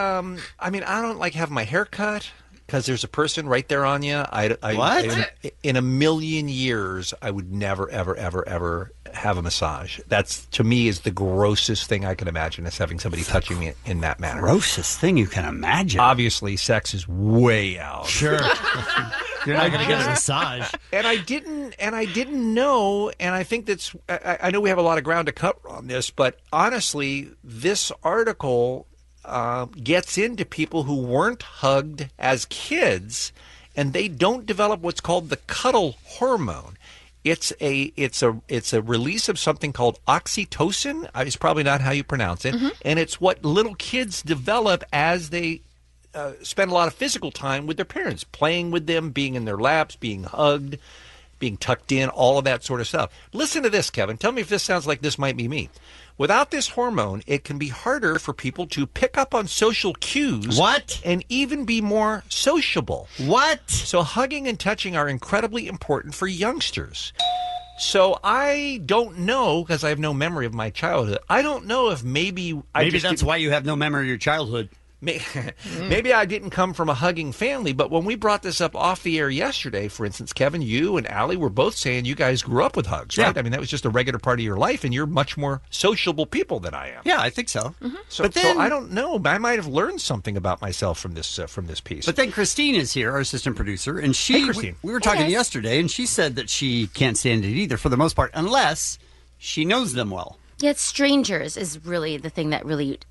I mean, I don't like having my hair cut because there's a person right there on you. What? In a million years, I would never, ever, ever, ever have a massage. That's, to me, is the grossest thing I can imagine, is having somebody touching me in that manner. Grossest thing you can imagine. Obviously, sex is way out. Sure. You're not going to get a massage. And I didn't know, and I think that's, I know we have a lot of ground to cut on this, but honestly, this article gets into people who weren't hugged as kids, and they don't develop what's called the cuddle hormone. It's a release of something called oxytocin. It's probably not how you pronounce it, and it's what little kids develop as they spend a lot of physical time with their parents, playing with them, being in their laps, being hugged, being tucked in, all of that sort of stuff. Listen to this, Kevin. Tell me if this sounds like this might be me. Without this hormone, it can be harder for people to pick up on social cues. What? And even be more sociable. What? So hugging and touching are incredibly important for youngsters. So I don't know, because I have no memory of my childhood, I don't know if maybe that's why you have no memory of your childhood. Maybe I didn't come from a hugging family, but when we brought this up off the air yesterday, for instance, Kevin, you and Allie were both saying you guys grew up with hugs, right? Yeah. I mean, that was just a regular part of your life, and you're much more sociable people than I am. Yeah, I think so. So I don't know. I might have learned something about myself from this piece. But then Christine is here, our assistant producer, and Hey, Christine. we were talking yesterday, and she said that she can't stand it either for the most part, unless she knows them well. Yeah, it's strangers is really the thing that really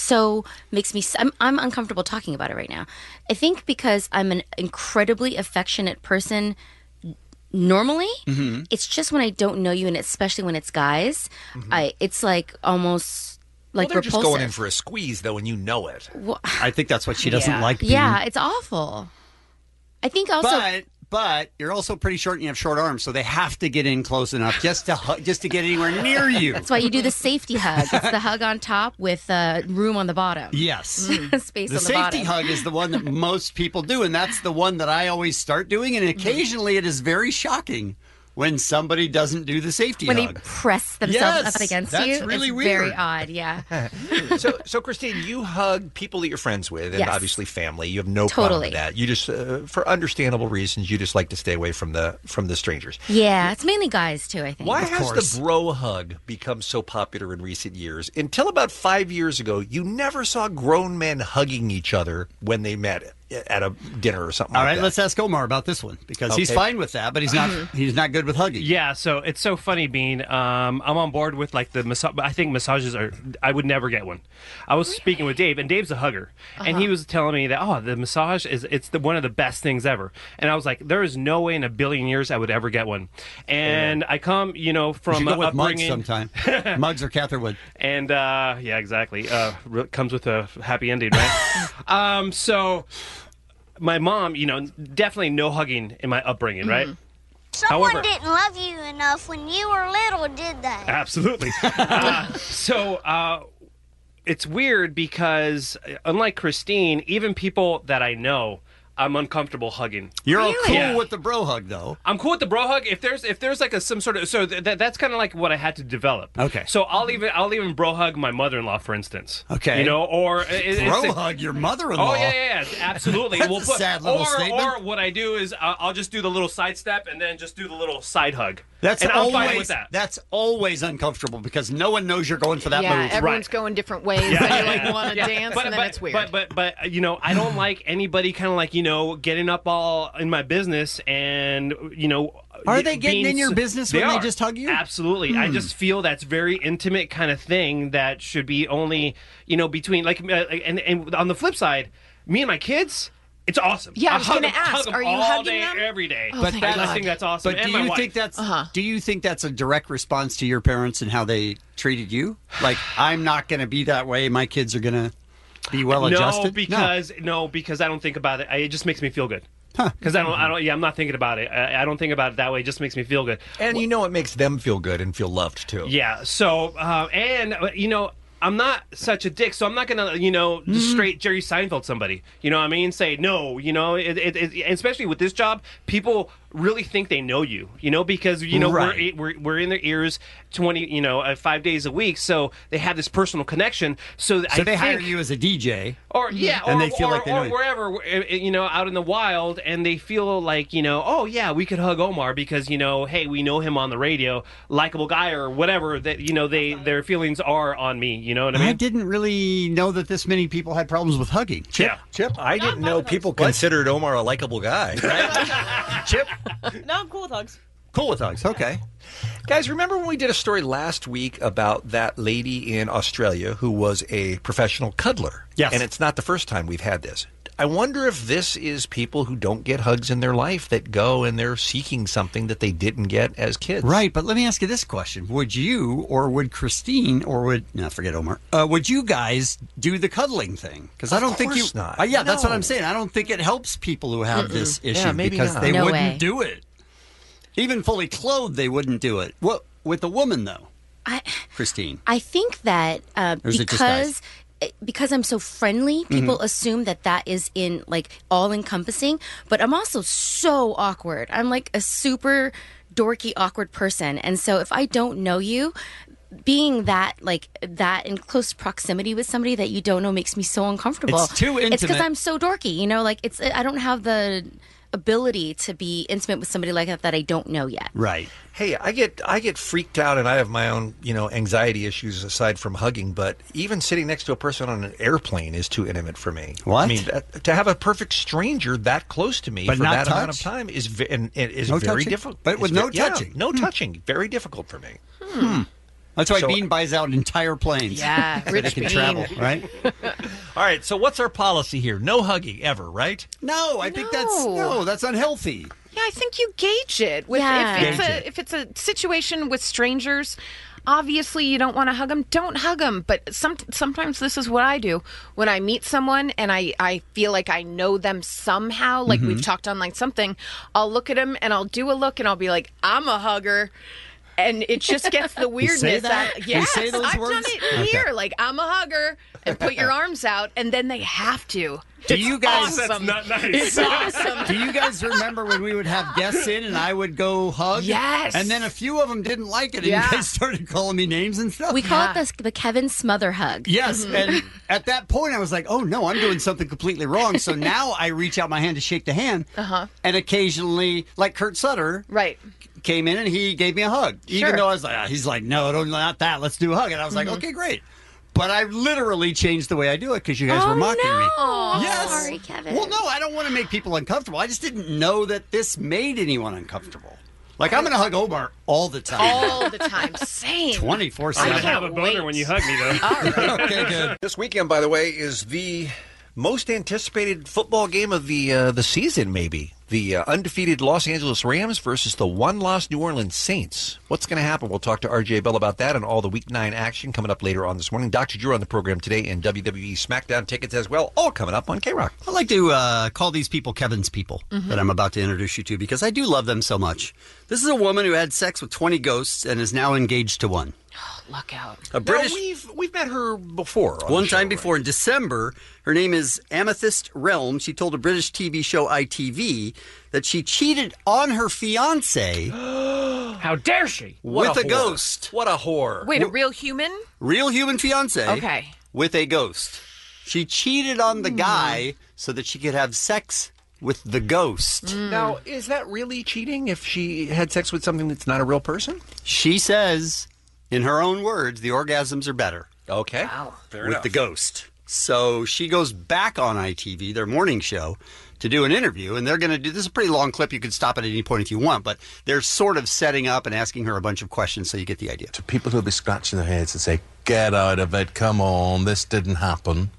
makes me. I'm uncomfortable talking about it right now. I think because I'm an incredibly affectionate person normally. It's just when I don't know you, and especially when it's guys, it's like almost like they're repulsive. just going in for a squeeze, though, and you know it. Well, I think that's what she doesn't like. Yeah, it's awful. I think also. But you're also pretty short and you have short arms, so they have to get in close enough just to get anywhere near you. That's why you do the safety hug. It's the hug on top with room on the bottom. Yes. Space The on the bottom. safety hug is the one that most people do, and that's the one that I always start doing, and occasionally it is very shocking when somebody doesn't do the safety when hug. they press themselves up against you. That's really it's weird. very odd, yeah. So Christine, you hug people that you're friends with, and Yes. obviously family. You have no problem Totally. with that. You just, for understandable reasons, you just like to stay away from the strangers. Yeah, it's mainly guys, too, I think. Why has the bro hug become so popular in recent years? Until about 5 years ago, you never saw grown men hugging each other when they met at a dinner or something All like right, that. let's ask Omar about this one, because he's Okay. fine with that, but he's not good with hugging. Yeah, so it's so funny, Bean. I'm on board with like the massage. I think massages are. I would never get one. I was speaking with Dave, and Dave's a hugger, and he was telling me that the massage it's one of the best things ever. And I was like, there is no way in a billion years I would ever get one. And I come, You from should go with Muggs upbringing. sometime. Muggs or Catherwood. And yeah, exactly. Comes with a happy ending, right? So my mom, definitely no hugging in my upbringing, right? Someone However- didn't love you enough when you were little, did they? Absolutely. So it's weird because, unlike Christine, even people that I know, I'm uncomfortable hugging. You're all cool Yeah. with the bro hug, though. I'm cool with the bro hug. If there's like some sort of that's kind of like what I had to develop. Okay. So I'll even bro hug my mother-in-law, for instance. Okay. Or Bro hug your mother-in-law. Oh yeah, absolutely. That's a sad little statement. Or what I do is I'll just do the little side step and then just do the little side hug. That's and always, I'm fine with that. That's always uncomfortable because no one knows you're going for that yeah, move. everyone's going different ways, and you like want to dance, and then it's weird. But I don't like anybody kind of like getting up all in my business and Are they getting being in your s- business when they just hug you? Absolutely. I just feel that's very intimate kind of thing that should be only between and on the flip side, me and my kids. It's awesome. Yeah, I was hug gonna them- hug ask, them are you all hugging day, them? every day. Oh, But thank I God. think that's awesome. But and do my you wife. think that's a direct response to your parents and how they treated you? Like, I'm not going to be that way. My kids are going to. be well-adjusted? No, because I don't think about it. It just makes me feel good. Because I'm not thinking about it. I don't think about it that way. It just makes me feel good. And it makes them feel good and feel loved too. Yeah. So, I'm not such a dick, so I'm not gonna, just straight Jerry Seinfeld somebody. You know what I mean? Say no. Especially with this job, people really think they know you. Because Right. we're in their ears 5 days a week, so they have this personal connection. So they hire you as a DJ, and they feel like they know you. wherever out in the wild, and they feel like oh yeah, we could hug Omar because hey, we know him on the radio, likable guy or whatever that their feelings are on me. You know what I mean? I didn't really know that this many people had problems with hugging. Chip, I didn't know people considered Omar a likable guy. Right? Chip? No, I'm cool with hugs. Cool with hugs, okay. Guys, remember when we did a story last week about that lady in Australia who was a professional cuddler? Yes. And it's not the first time we've had this. I wonder if this is people who don't get hugs in their life that go and they're seeking something that they didn't get as kids. Right, but let me ask you this question. Would you, or would Christine, or forget Omar, would you guys do the cuddling thing? Because I don't think you... not. That's what I'm saying. I don't think it helps people who have this issue because they No wouldn't way. do it. Even fully clothed, they wouldn't do it. What with a woman, though? Christine. I think that Or is it just guys? because I'm so friendly, people assume that is in all encompassing. But I'm also so awkward. I'm like a super dorky, awkward person, and so if I don't know you, being that in close proximity with somebody that you don't know makes me so uncomfortable. It's too intimate. It's because I'm so dorky. I don't have the ability to be intimate with somebody like that I don't know yet. Right. Hey, I get freaked out, and I have my own, anxiety issues aside from hugging. But even sitting next to a person on an airplane is too intimate for me. What? I mean, to have a perfect stranger that close to me But for not that amount touch? of time is No very touching? difficult. But with no touching? no touching, very difficult for me. That's why So- Bean buys out entire planes. Yeah, so they Rich can Bean. travel, right? All right, so what's our policy here? No hugging ever, right? No, I think that's unhealthy. Yeah, I think you gauge it. If it's a situation with strangers, obviously you don't want to hug them. Don't hug them. But sometimes this is what I do when I meet someone and I feel like I know them somehow. Like we've talked on something. I'll look at them and I'll do a look and I'll be like, I'm a hugger. And it just gets the weirdness. say that? Yes, You say those I've words? done it here. Okay. Like, I'm a hugger, and put your arms out, and then they have to. Do you guys? Awesome. That's not nice. It's awesome. Do you guys remember when we would have guests in and I would go hug? Yes. And then a few of them didn't like it, and Yeah. you guys started calling me names and stuff. We call it the Kevin Smother hug. Yes, and at that point I was like, oh no, I'm doing something completely wrong. So now I reach out my hand to shake the hand, and occasionally, like Kurt Sutter, Right. came in and he gave me a hug. Even Sure. though I was like, he's like, no, not that. Let's do a hug. And I was like, okay, great. But I literally changed the way I do it because you guys were mocking me. Oh, Yes. sorry, Kevin. Well, no, I don't want to make people uncomfortable. I just didn't know that this made anyone uncomfortable. Like, I'm going to hug Omar all the time. All the time. Same. 24/7. I'm gonna have a boner when you hug me, though. All right. Okay, good. This weekend, by the way, is the most anticipated football game of the season, maybe. The undefeated Los Angeles Rams versus the one-loss New Orleans Saints. What's going to happen? We'll talk to RJ Bell about that and all the Week 9 action coming up later on this morning. Dr. Drew on the program today and WWE SmackDown tickets as well, all coming up on K-Rock. I like to call these people Kevin's people that I'm about to introduce you to because I do love them so much. This is a woman who had sex with 20 ghosts and is now engaged to one. Luck out. A British. No, we've met her before. One time before in December. Her name is Amethyst Realm. She told a British TV show ITV that she cheated on her fiance How dare she? with a ghost. What a whore. Wait, a real human? Real human fiance. Okay. With a ghost. She cheated on the guy so that she could have sex with the ghost. Now, is that really cheating if she had sex with something that's not a real person? She says, in her own words, the orgasms are better. Okay. Wow. Fair with enough. the ghost. So she goes back on ITV, their morning show, to do an interview, and they're going to do this is a pretty long clip. You can stop at any point if you want, but they're sort of setting up and asking her a bunch of questions so you get the idea. To people who'll be scratching their heads and say, get out of it, come on, this didn't happen.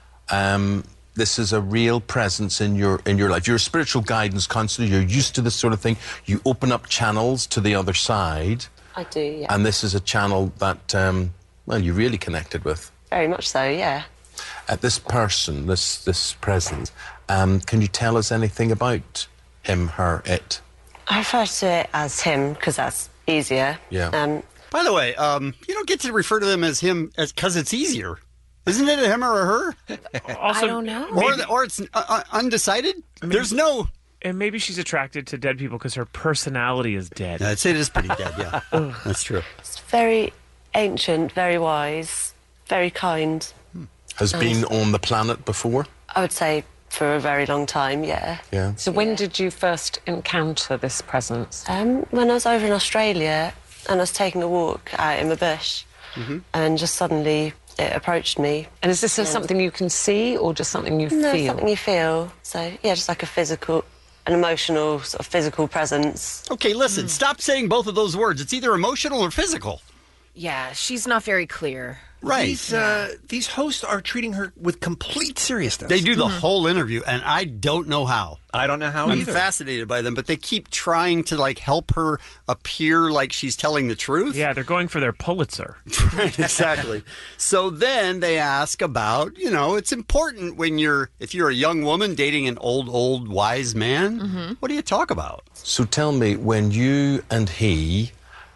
This is a real presence in your life. You're a spiritual guidance counselor. You're used to this sort of thing. You open up channels to the other side. I do, yeah. And this is a channel that, you really connected with. Very much so, yeah. this person, this presence, can you tell us anything about him, her, it? I refer to it as him because that's easier. Yeah. By the way, you don't get to refer to them as him because it's easier. Isn't it a him or a her? Also, I don't know. Or it's undecided? There's no... And maybe she's attracted to dead people because her personality is dead. I'd say it is pretty dead, yeah. That's true. It's very ancient, very wise, very kind. Has been on the planet before? I would say for a very long time, yeah. Yeah. So when did you first encounter this presence? When I was over in Australia and I was taking a walk out in the bush and just suddenly it approached me. And is this something you can see or just something you No, feel? something you feel. So, yeah, just like an emotional, sort of physical presence. Okay, listen, stop saying both of those words. It's either emotional or physical. Yeah, she's not very clear. Right. These hosts are treating her with complete seriousness. They do the whole interview, and I don't know how. I don't know how I'm either. fascinated by them, but they keep trying to, help her appear like she's telling the truth. Yeah, they're going for their Pulitzer. Right, exactly. So then they ask about, it's important if you're a young woman dating an old, wise man, what do you talk about? So tell me, when you and he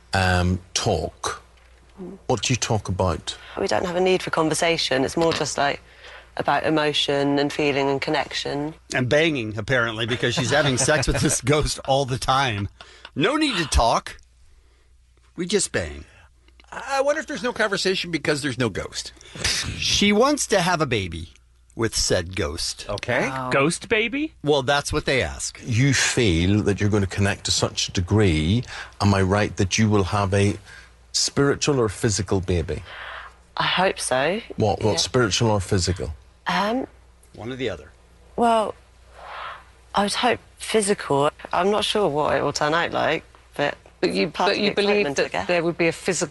talk, what do you talk about? We don't have a need for conversation. It's more just about emotion and feeling and connection. And banging, apparently, because she's having sex with this ghost all the time. No need to talk. We just bang. I wonder if there's no conversation because there's no ghost. She wants to have a baby with said ghost. Okay. Ghost baby? Well, that's what they ask. You feel that you're going to connect to such a degree, am I right, that you will have a spiritual or physical baby? I hope so. What, spiritual or physical? One or the other. Well, I would hope physical. I'm not sure what it will turn out like, but you believe that there would be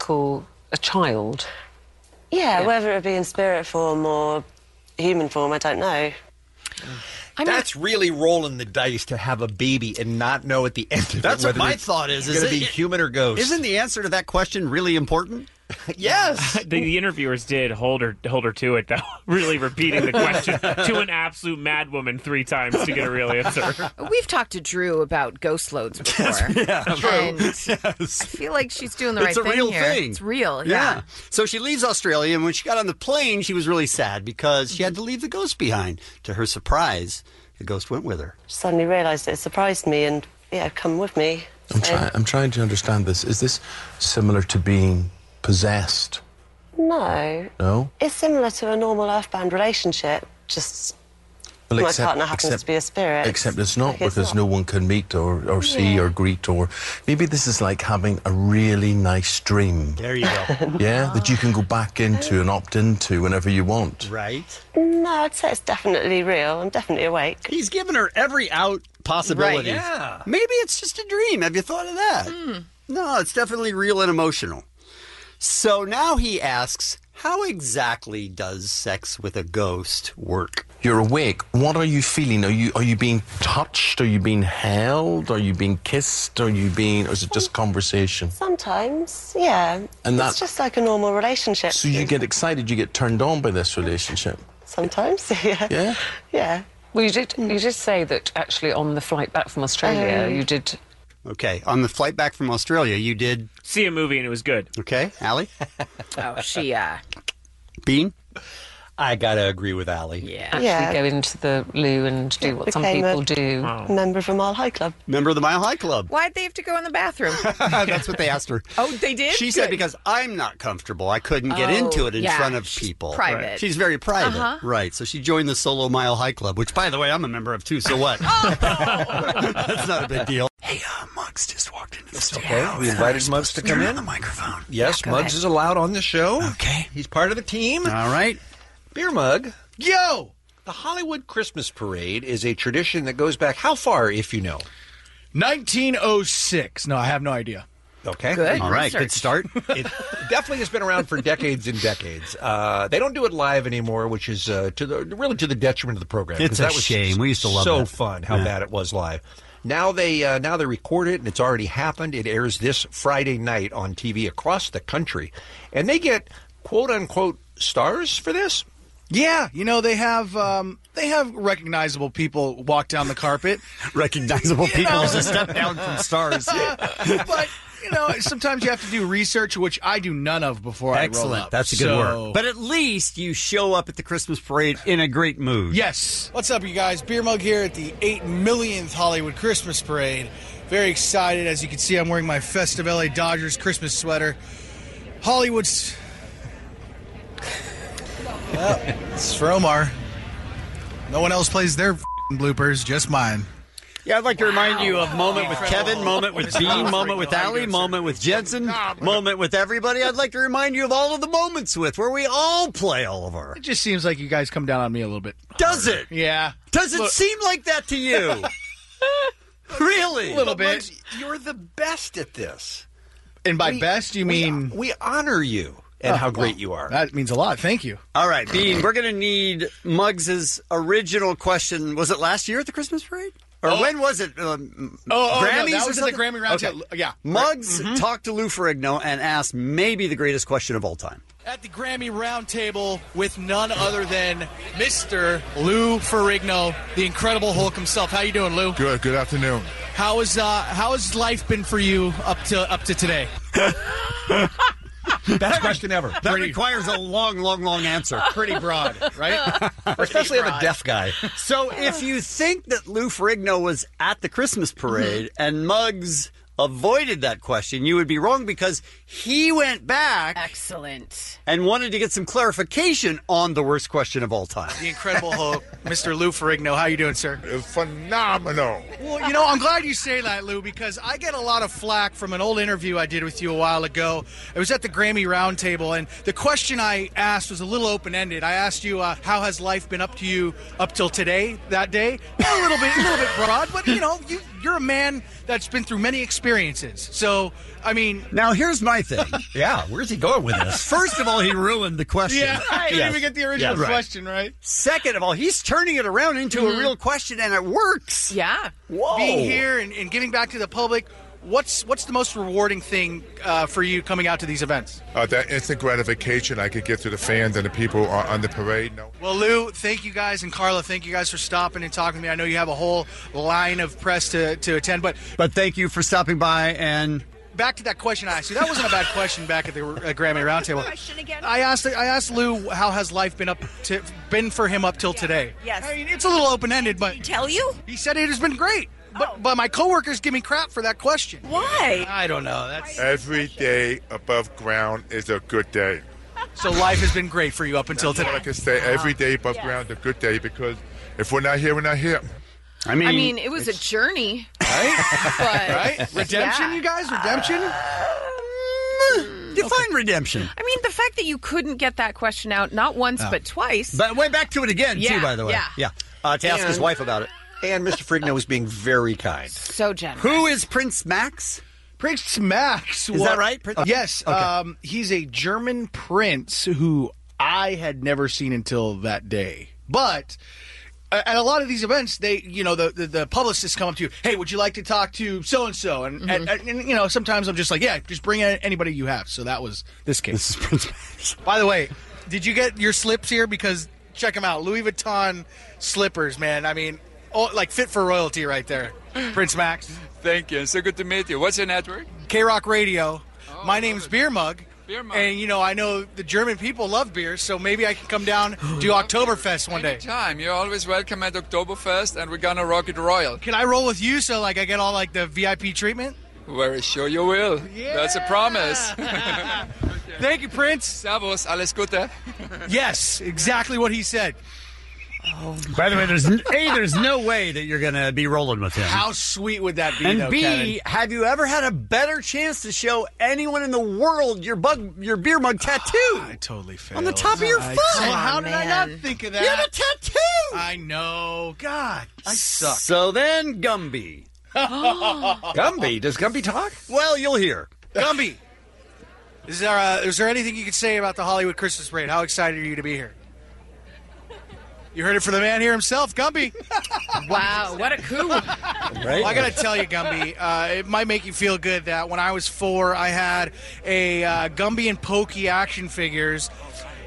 a child? Yeah, whether it be in spirit form or human form, I don't know. That's really rolling the dice to have a baby and not know at the end of That's it what whether my it's thought is. going to be human or ghost. Isn't the answer to that question really important? Yes. The interviewers did hold her to it, though, really repeating the question to an absolute madwoman 3 times to get a real answer. We've talked to Drew about ghost loads before. And I feel like she's doing the right thing here. It's a real thing. It's real, yeah. So she leaves Australia, and when she got on the plane, she was really sad because she had to leave the ghost behind. To her surprise, the ghost went with her. Suddenly realised it surprised me and, come with me. I'm trying to understand this. Is this similar to being possessed? No. No? It's similar to a normal earthbound relationship, just my partner happens to be a spirit. Except it's not, it's because not. no one can meet or see or greet, or maybe this is like having a really nice dream. There you go. Yeah, that you can go back into and opt into whenever you want. Right. No, I'd say it's definitely real. I'm definitely awake. He's given her every out possibility. Right, yeah. Maybe it's just a dream. Have you thought of that? No, it's definitely real and emotional. So now he asks, how exactly does sex with a ghost work? You're awake. What are you feeling? Are you being touched? Are you being held? Are you being kissed? Or is it just conversation? Sometimes, yeah. And it's just like a normal relationship. So you get excited, you get turned on by this relationship? Sometimes, yeah. Yeah? Yeah. Well, you did say that actually on the flight back from Australia, you did... Okay, on the flight back from Australia, you did... See a movie and it was good. Okay, Allie? She, Bean? I gotta agree with Allie. Yeah. Actually go into the loo and do what some people do. Member of a Mile High Club. Member of the Mile High Club. Why'd they have to go in the bathroom? That's what they asked her. Oh, they did? She said, because I'm not comfortable, I couldn't get into it in front of people. Private. Right. She's very private. Right. So she joined the Solo Mile High Club, which, by the way, I'm a member of too, so what? That's not a big deal. Hey, Muggs just walked into the studio. Okay, we invited Muggs to come in. On the microphone. Yes, Muggs is allowed on the show. Okay. He's part of the team. All right. Beer Mug. Yo! The Hollywood Christmas Parade is a tradition that goes back how far, if you know? 1906. No, I have no idea. Okay. Good. All right, good start. It definitely has been around for decades and decades. They don't do it live anymore, which is really to the detriment of the program. It's a shame. We used to love so that. fun how bad it was live. Now they record it, and it's already happened. It airs this Friday night on TV across the country, and they get quote unquote stars for this. Yeah, they have recognizable people walk down the carpet. Recognizable people is a step down from stars. But sometimes you have to do research, which I do none of before I roll up. That's a good work. But at least you show up at the Christmas parade in a great mood. Yes. What's up, you guys? Beer Mug here at the 8 millionth Hollywood Christmas Parade. Very excited. As you can see, I'm wearing my Festive LA Dodgers Christmas sweater. Hollywood's... Well, it's for Omar. No one else plays their bloopers, just mine. Yeah, I'd like to remind you of moment with Kevin, moment with Bean, moment with Allie, moment with Jensen, moment with everybody. I'd like to remind you of all of the moments where we all play all of our. It just seems like you guys come down on me a little bit. Does it? Yeah. Does it seem like that to you? Really? A little bit. You're the best at this. And by best, you mean... We honor you and how great you are. That means a lot. Thank you. All right, Bean, we're going to need Muggs' original question. Was it last year at the Christmas parade? Or when was it? Grammys no, that was or at the Grammy Roundtable. Okay. Yeah. Muggs talked to Lou Ferrigno and asked maybe the greatest question of all time. At the Grammy Roundtable with none other than Mr. Lou Ferrigno, the Incredible Hulk himself. How you doing, Lou? Good. Good afternoon. How has life been for you up to today? Best question ever. That requires a long answer. Pretty broad, right? Especially of a deaf guy. So if you think that Lou Ferrigno was at the Christmas parade and Muggs avoided that question, you would be wrong because he went back Excellent. and wanted to get some clarification on the worst question of all time. The Incredible Hulk, Mr. Lou Ferrigno. How you doing, sir? It's phenomenal. Well, I'm glad you say that, Lou, because I get a lot of flack from an old interview I did with you a while ago. It was at the Grammy Roundtable, and the question I asked was a little open-ended. I asked you, how has life been up to you up till today, that day? A little bit broad, but, you're a man that's been through many experiences. So, I mean... Now, here's my thing. Yeah, where's he going with this? First of all, he ruined the question. Yeah, I didn't even get the original question, right? Second of all, he's turning it around into a real question, and it works. Yeah. Whoa. Being here and giving back to the public, what's the most rewarding thing for you coming out to these events? That instant gratification I could give to the fans and the people on the parade. No. Well, Lou, thank you guys, and Carla, thank you guys for stopping and talking to me. I know you have a whole line of press to attend, but thank you for stopping by. And back to that question I asked you. That wasn't a bad question back at the Grammy Roundtable. I asked Lou how has life been for him up till today. Yes. I mean, it's a little open-ended, but... Did he tell you? He said it has been great. But my coworkers give me crap for that question. Why? I don't know. That's Every day above ground is a good day. So life has been great for you up until today. All I can say, every day above ground is a good day because if we're not here, we're not here. I mean, it was a journey. Right? But, right? Redemption, yeah. you guys? Redemption? Define redemption. I mean, the fact that you couldn't get that question out not once but twice. But went back to it again, too, by the way. Yeah. To ask his wife about it. And Mr. Ferrigno was being very kind. So generous. Who is Prince Max? Prince Max. Is that right? Yes. Okay. He's a German prince who I had never seen until that day. But at a lot of these events, they, the publicists come up to you, hey, would you like to talk to so-and-so? And sometimes I'm just like, yeah, just bring anybody you have. So that was this case. This is Prince Max. By the way, did you get your slips here? Because check them out. Louis Vuitton slippers, man. I mean, like fit for royalty right there. Prince Max. Thank you. So good to meet you. What's your network? K-Rock Radio. My name's Beer Mug. Beer Mug. And, I know the German people love beer, so maybe I can come down to Oktoberfest one day. Anytime. You're always welcome at Oktoberfest, and we're going to rock it royal. Can I roll with you so, I get all, the VIP treatment? Very sure you will. Yeah. That's a promise. Thank you, Prince. Servus. Alles Gute. Yes, exactly what he said. Oh, by the way, there's no way that you're going to be rolling with him. How sweet would that be, and though, B, Kevin? have you ever had a better chance to show anyone in the world your beer mug tattoo? I totally failed. On the top of your foot. How did I not think of that? You have a tattoo. I know. God, I suck. So then, Gumby. Gumby? Does Gumby talk? Well, you'll hear. Gumby, is there anything you could say about the Hollywood Christmas Parade? How excited are you to be here? You heard it from the man here himself, Gumby. Wow, what a coup. Right? Well, I got to tell you, Gumby, it might make you feel good that when I was 4, I had a Gumby and Pokey action figures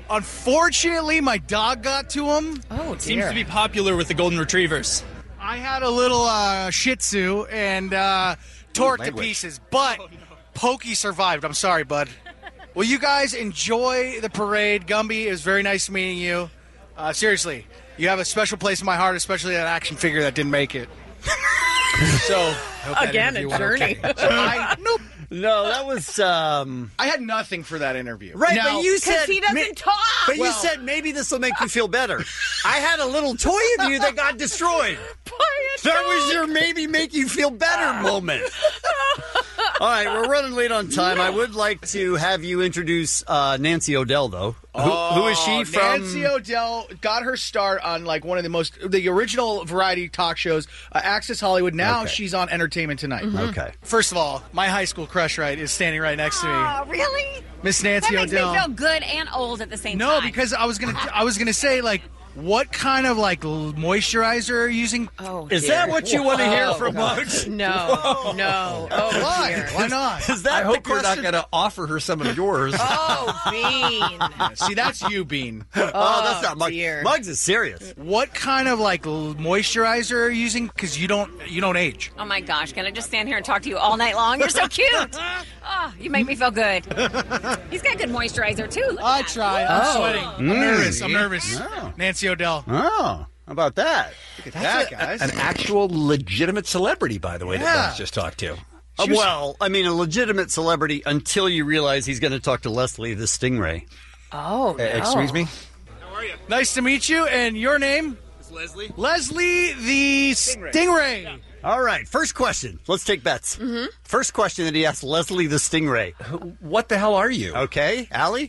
Unfortunately, my dog got to him. Oh, dear. Seems to be popular with the golden retrievers. I had a little Shih Tzu and tore it to pieces, but Pokey survived. I'm sorry, bud. Well, you guys enjoy the parade. Gumby, it was very nice meeting you. Seriously, you have a special place in my heart, especially that action figure that didn't make it. So, I hope that Again, a interview went journey. okay. So nope. No, that was. I had nothing for that interview. Right, Now, but you said he doesn't talk. But you said maybe this will make you feel better. I had a little toy of you that got destroyed. That was your maybe make you feel better moment. All right, we're running late on time. I would like to have you introduce Nancy O'Dell, though. Who is she from? Nancy O'Dell got her start on like one of the original variety talk shows, Access Hollywood. Now she's on Entertainment Tonight. Okay. First of all, my high school crush, is standing right next to me. Oh, really? Miss Nancy That makes O'Dell. me feel good and old at the same No, time. because I was gonna say like, what kind of like moisturizer are you using? Oh, Is that what you want to hear from Muggs? No, no. Oh, Why? dear. Why not? Is that I the hope you're not question? going to offer her some of yours. Oh, Bean. See, that's you, Bean. Oh, that's not Muggs. dear. Muggs is serious. What kind of like moisturizer are you using? Because you don't age. Oh my gosh, can I just stand here and talk to you all night long? You're so cute. Oh, you make me feel good. He's got good moisturizer too. Look at I that. tried. I'm sweating. I'm nervous. I'm see? nervous. Oh. Nancy O'Dell. Oh, how about that? Look at that, guys. An actual legitimate celebrity, by the way, that Yeah. Muggs just talked to. Well, I mean, a legitimate celebrity until you realize he's going to talk to Leslie the Stingray. Oh, no. Excuse me? Nice to meet you. And your name? It's Leslie. Leslie the Stingray. All right, first question. Let's take bets. First question that he asked Leslie the Stingray. What the hell are you? Okay, Allie?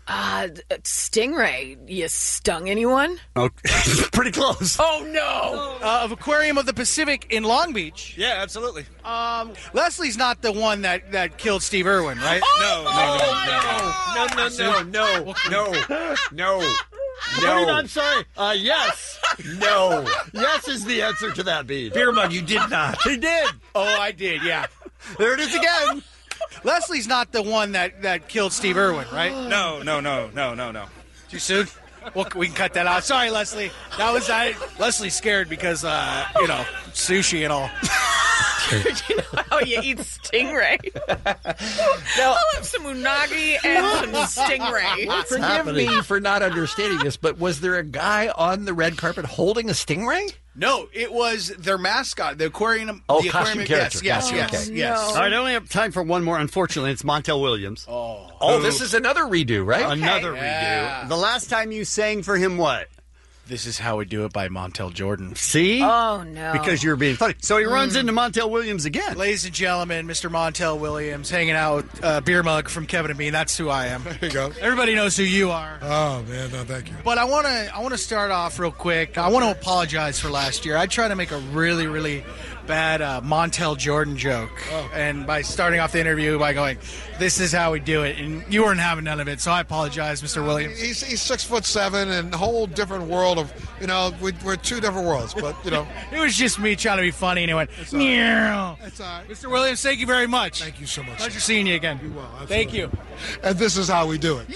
Stingray. You stung anyone? Oh, pretty close. Oh, no. Of Aquarium of the Pacific in Long Beach. Yeah, absolutely. Leslie's not the one that killed Steve Irwin, right? No. I'm sorry. Yes. No. Yes is the answer to that, Bede. Beer Mug, you did not. He did. Oh, I did, yeah. There it is again. Leslie's not the one that killed Steve Irwin, right? No. Too soon? Well, we can cut that out. Sorry, Leslie. Leslie's scared because, sushi and all. You know how you eat stingray? I'll have some unagi and some stingray. Forgive me for not understanding this, but was there a guy on the red carpet holding a stingray? No, it was their mascot, the aquarium. Oh, the costume character. Yes. No. All right, I only have time for one more. Unfortunately, it's Montel Williams. Oh, this is another redo, right? Another Yeah. redo. The last time you sang for him, what? This Is How We Do It by Montel Jordan. See? Oh, no. Because you're being funny. So he runs into Montel Williams again. Ladies and gentlemen, Mr. Montel Williams hanging out with Beer Mug from Kevin and Bean. That's who I am. There you go. Everybody knows who you are. Oh, man, no, thank you. But I want to start off real quick. I want to apologize for last year. I tried to make a really, really bad Montel Jordan joke. And by starting off the interview by going, "This is how we do it," and you weren't having none of it, so I apologize, Mr. Williams. He's 6'7" and a whole different world of, we're two different worlds, but, It was just me trying to be funny, and he went, all right. "Meow." It's all right. Mr. Williams, thank you very much. Thank you so much. Pleasure seeing you again. You will, absolutely. Thank you. And this is how we do it.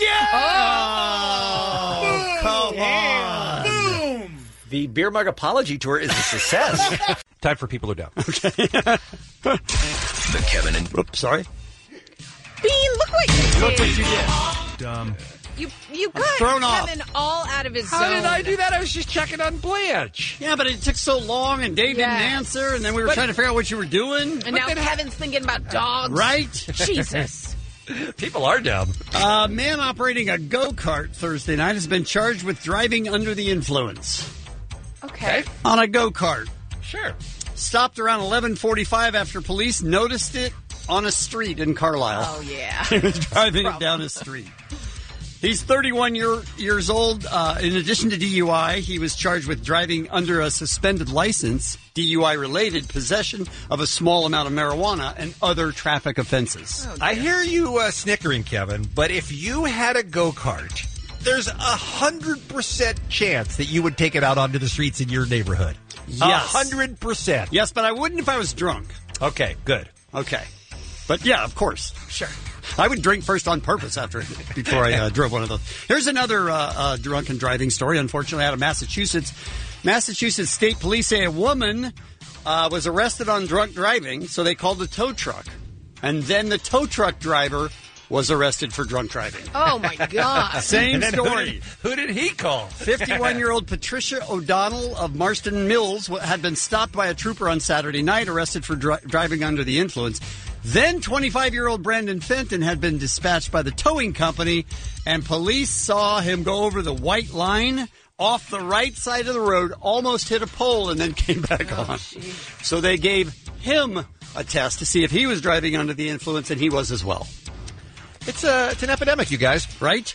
Yeah! Come on. Boom! The Beer Mug Apology Tour is a success. Time for People Who Don't. The Kevin and... Oops, sorry. Bean, look what you did. Look what you did. Dumb. You got thrown off. Kevin all out of his How zone. did I do that? I was just checking on Blanche. Yeah, but it took so long, and Dave didn't answer, and then we were trying to figure out what you were doing. And now Kevin's thinking about dogs. Right? Jesus. People are down. A man operating a go-kart Thursday night has been charged with driving under the influence. Okay. On a go-kart. Sure. Stopped around 11:45 after police noticed it on a street in Carlisle. Oh, yeah. He was driving it down a street. He's 31 years old. In addition to DUI, he was charged with driving under a suspended license, DUI-related possession of a small amount of marijuana, and other traffic offenses. I hear you snickering, Kevin, but if you had a go-kart, there's 100% chance that you would take it out onto the streets in your neighborhood. Yes. 100%. Yes, but I wouldn't if I was drunk. Okay, good. Okay. But yeah, of course. Sure. I would drink first on purpose before I drove one of those. Here's another drunken driving story, unfortunately, out of Massachusetts. Massachusetts State Police say a woman was arrested on drunk driving, so they called the tow truck. And then the tow truck driver was arrested for drunk driving. Oh, my God. Same story. Who did he call? 51-year-old Patricia O'Donnell of Marston Mills had been stopped by a trooper on Saturday night, arrested for driving under the influence. Then 25-year-old Brandon Fenton had been dispatched by the towing company, and police saw him go over the white line off the right side of the road, almost hit a pole, and then came back on. So they gave him a test to see if he was driving under the influence, and he was as well. It's an epidemic, you guys. Right?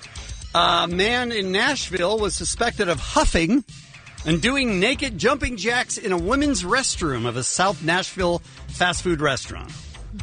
A man in Nashville was suspected of huffing and doing naked jumping jacks in a women's restroom of a South Nashville fast food restaurant.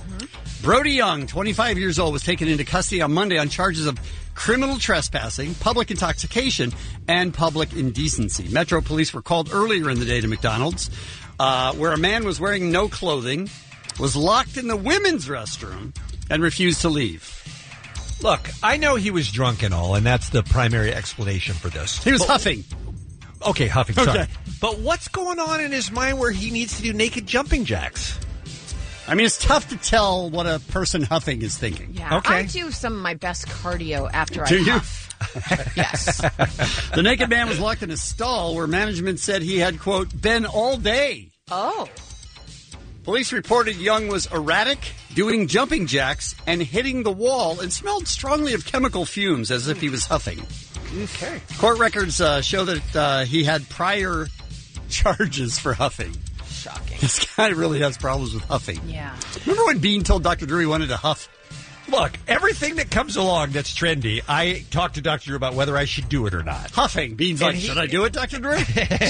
Brody Young, 25 years old, was taken into custody on Monday on charges of criminal trespassing, public intoxication, and public indecency. Metro police were called earlier in the day to McDonald's, where a man was wearing no clothing, was locked in the women's restroom, and refused to leave. Look, I know he was drunk and all, and that's the primary explanation for this. He was huffing. Okay, huffing, sorry. Okay. But what's going on in his mind where he needs to do naked jumping jacks? I mean, it's tough to tell what a person huffing is thinking. Yeah, Okay. I do some of my best cardio after I Do you? huff. Yes. The naked man was locked in a stall where management said he had, quote, been all day. Oh. Police reported Young was erratic, doing jumping jacks, and hitting the wall, and smelled strongly of chemical fumes as if he was huffing. Okay. Court records show that he had prior charges for huffing. Shocking. This guy really has problems with huffing. Yeah. Remember when Bean told Dr. Drew he wanted to huff? Look, everything that comes along that's trendy, I talk to Dr. Drew about whether I should do it or not. Huffing. Bean's And like, should I do it, Dr. Drew?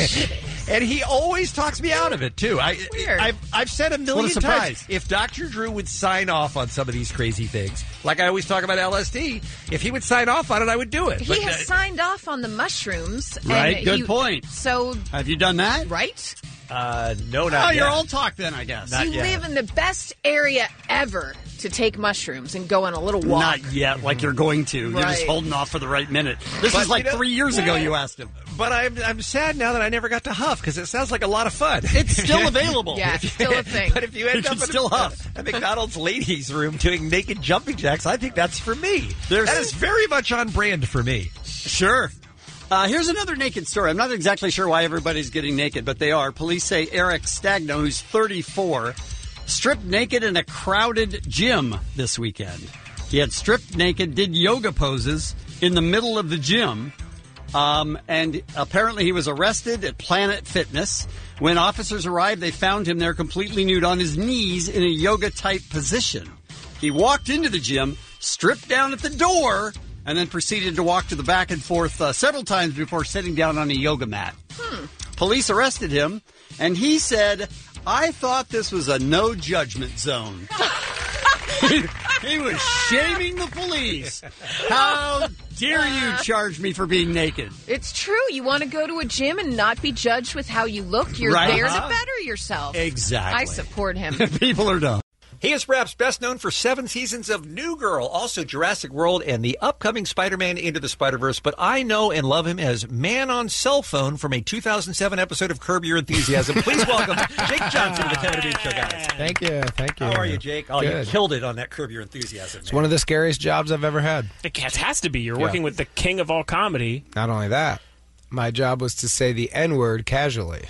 And he always talks me out of it, too. I've said a million surprise. times, if Dr. Drew would sign off on some of these crazy things, like I always talk about LSD, if he would sign off on it, I would do it. He has signed off on the mushrooms. Right, and good point. So, Have you done that? right? No, not Oh, you're yet. all talk then, I guess. Not You yet. live in the best area ever to take mushrooms and go on a little walk. Not yet, like you're going to. You're just Right. holding off for the right minute. This But, is like you know- 3 years ago you asked him. But I'm sad now that I never got to huff because it sounds like a lot of fun. It's still available. Yeah, it's still a thing. But if you end You up can in still huff. a McDonald's ladies' room doing naked jumping jacks, I think that's for me. There's- That is very much on brand for me. Sure. Here's another naked story. I'm not exactly sure why everybody's getting naked, but they are. Police say Eric Stagno, who's 34, stripped naked in a crowded gym this weekend. He had stripped naked, did yoga poses in the middle of the gym, and apparently he was arrested at Planet Fitness. When officers arrived, they found him there completely nude on his knees in a yoga-type position. He walked into the gym, stripped down at the door, and then proceeded to walk to the back and forth several times before sitting down on a yoga mat. Police arrested him, and he said, I thought this was a no-judgment zone. He was shaming the police. How dare you charge me for being naked? It's true. You want to go to a gym and not be judged with how you look. You're Right. there Uh-huh. to better yourself. Exactly. I support him. People are dumb. He is perhaps best known for 7 seasons of New Girl, also Jurassic World, and the upcoming Spider-Man Into the Spider-Verse. But I know and love him as Man on Cell Phone from a 2007 episode of Curb Your Enthusiasm. Please welcome Jake Johnson to the Kevin and Bean Show, guys. Thank you. How are you, Jake? Oh, Good. you killed it on that Curb Your Enthusiasm. It's one of the scariest jobs I've ever had. It has to be. You're Yeah. working with the king of all comedy. Not only that, my job was to say the N-word casually.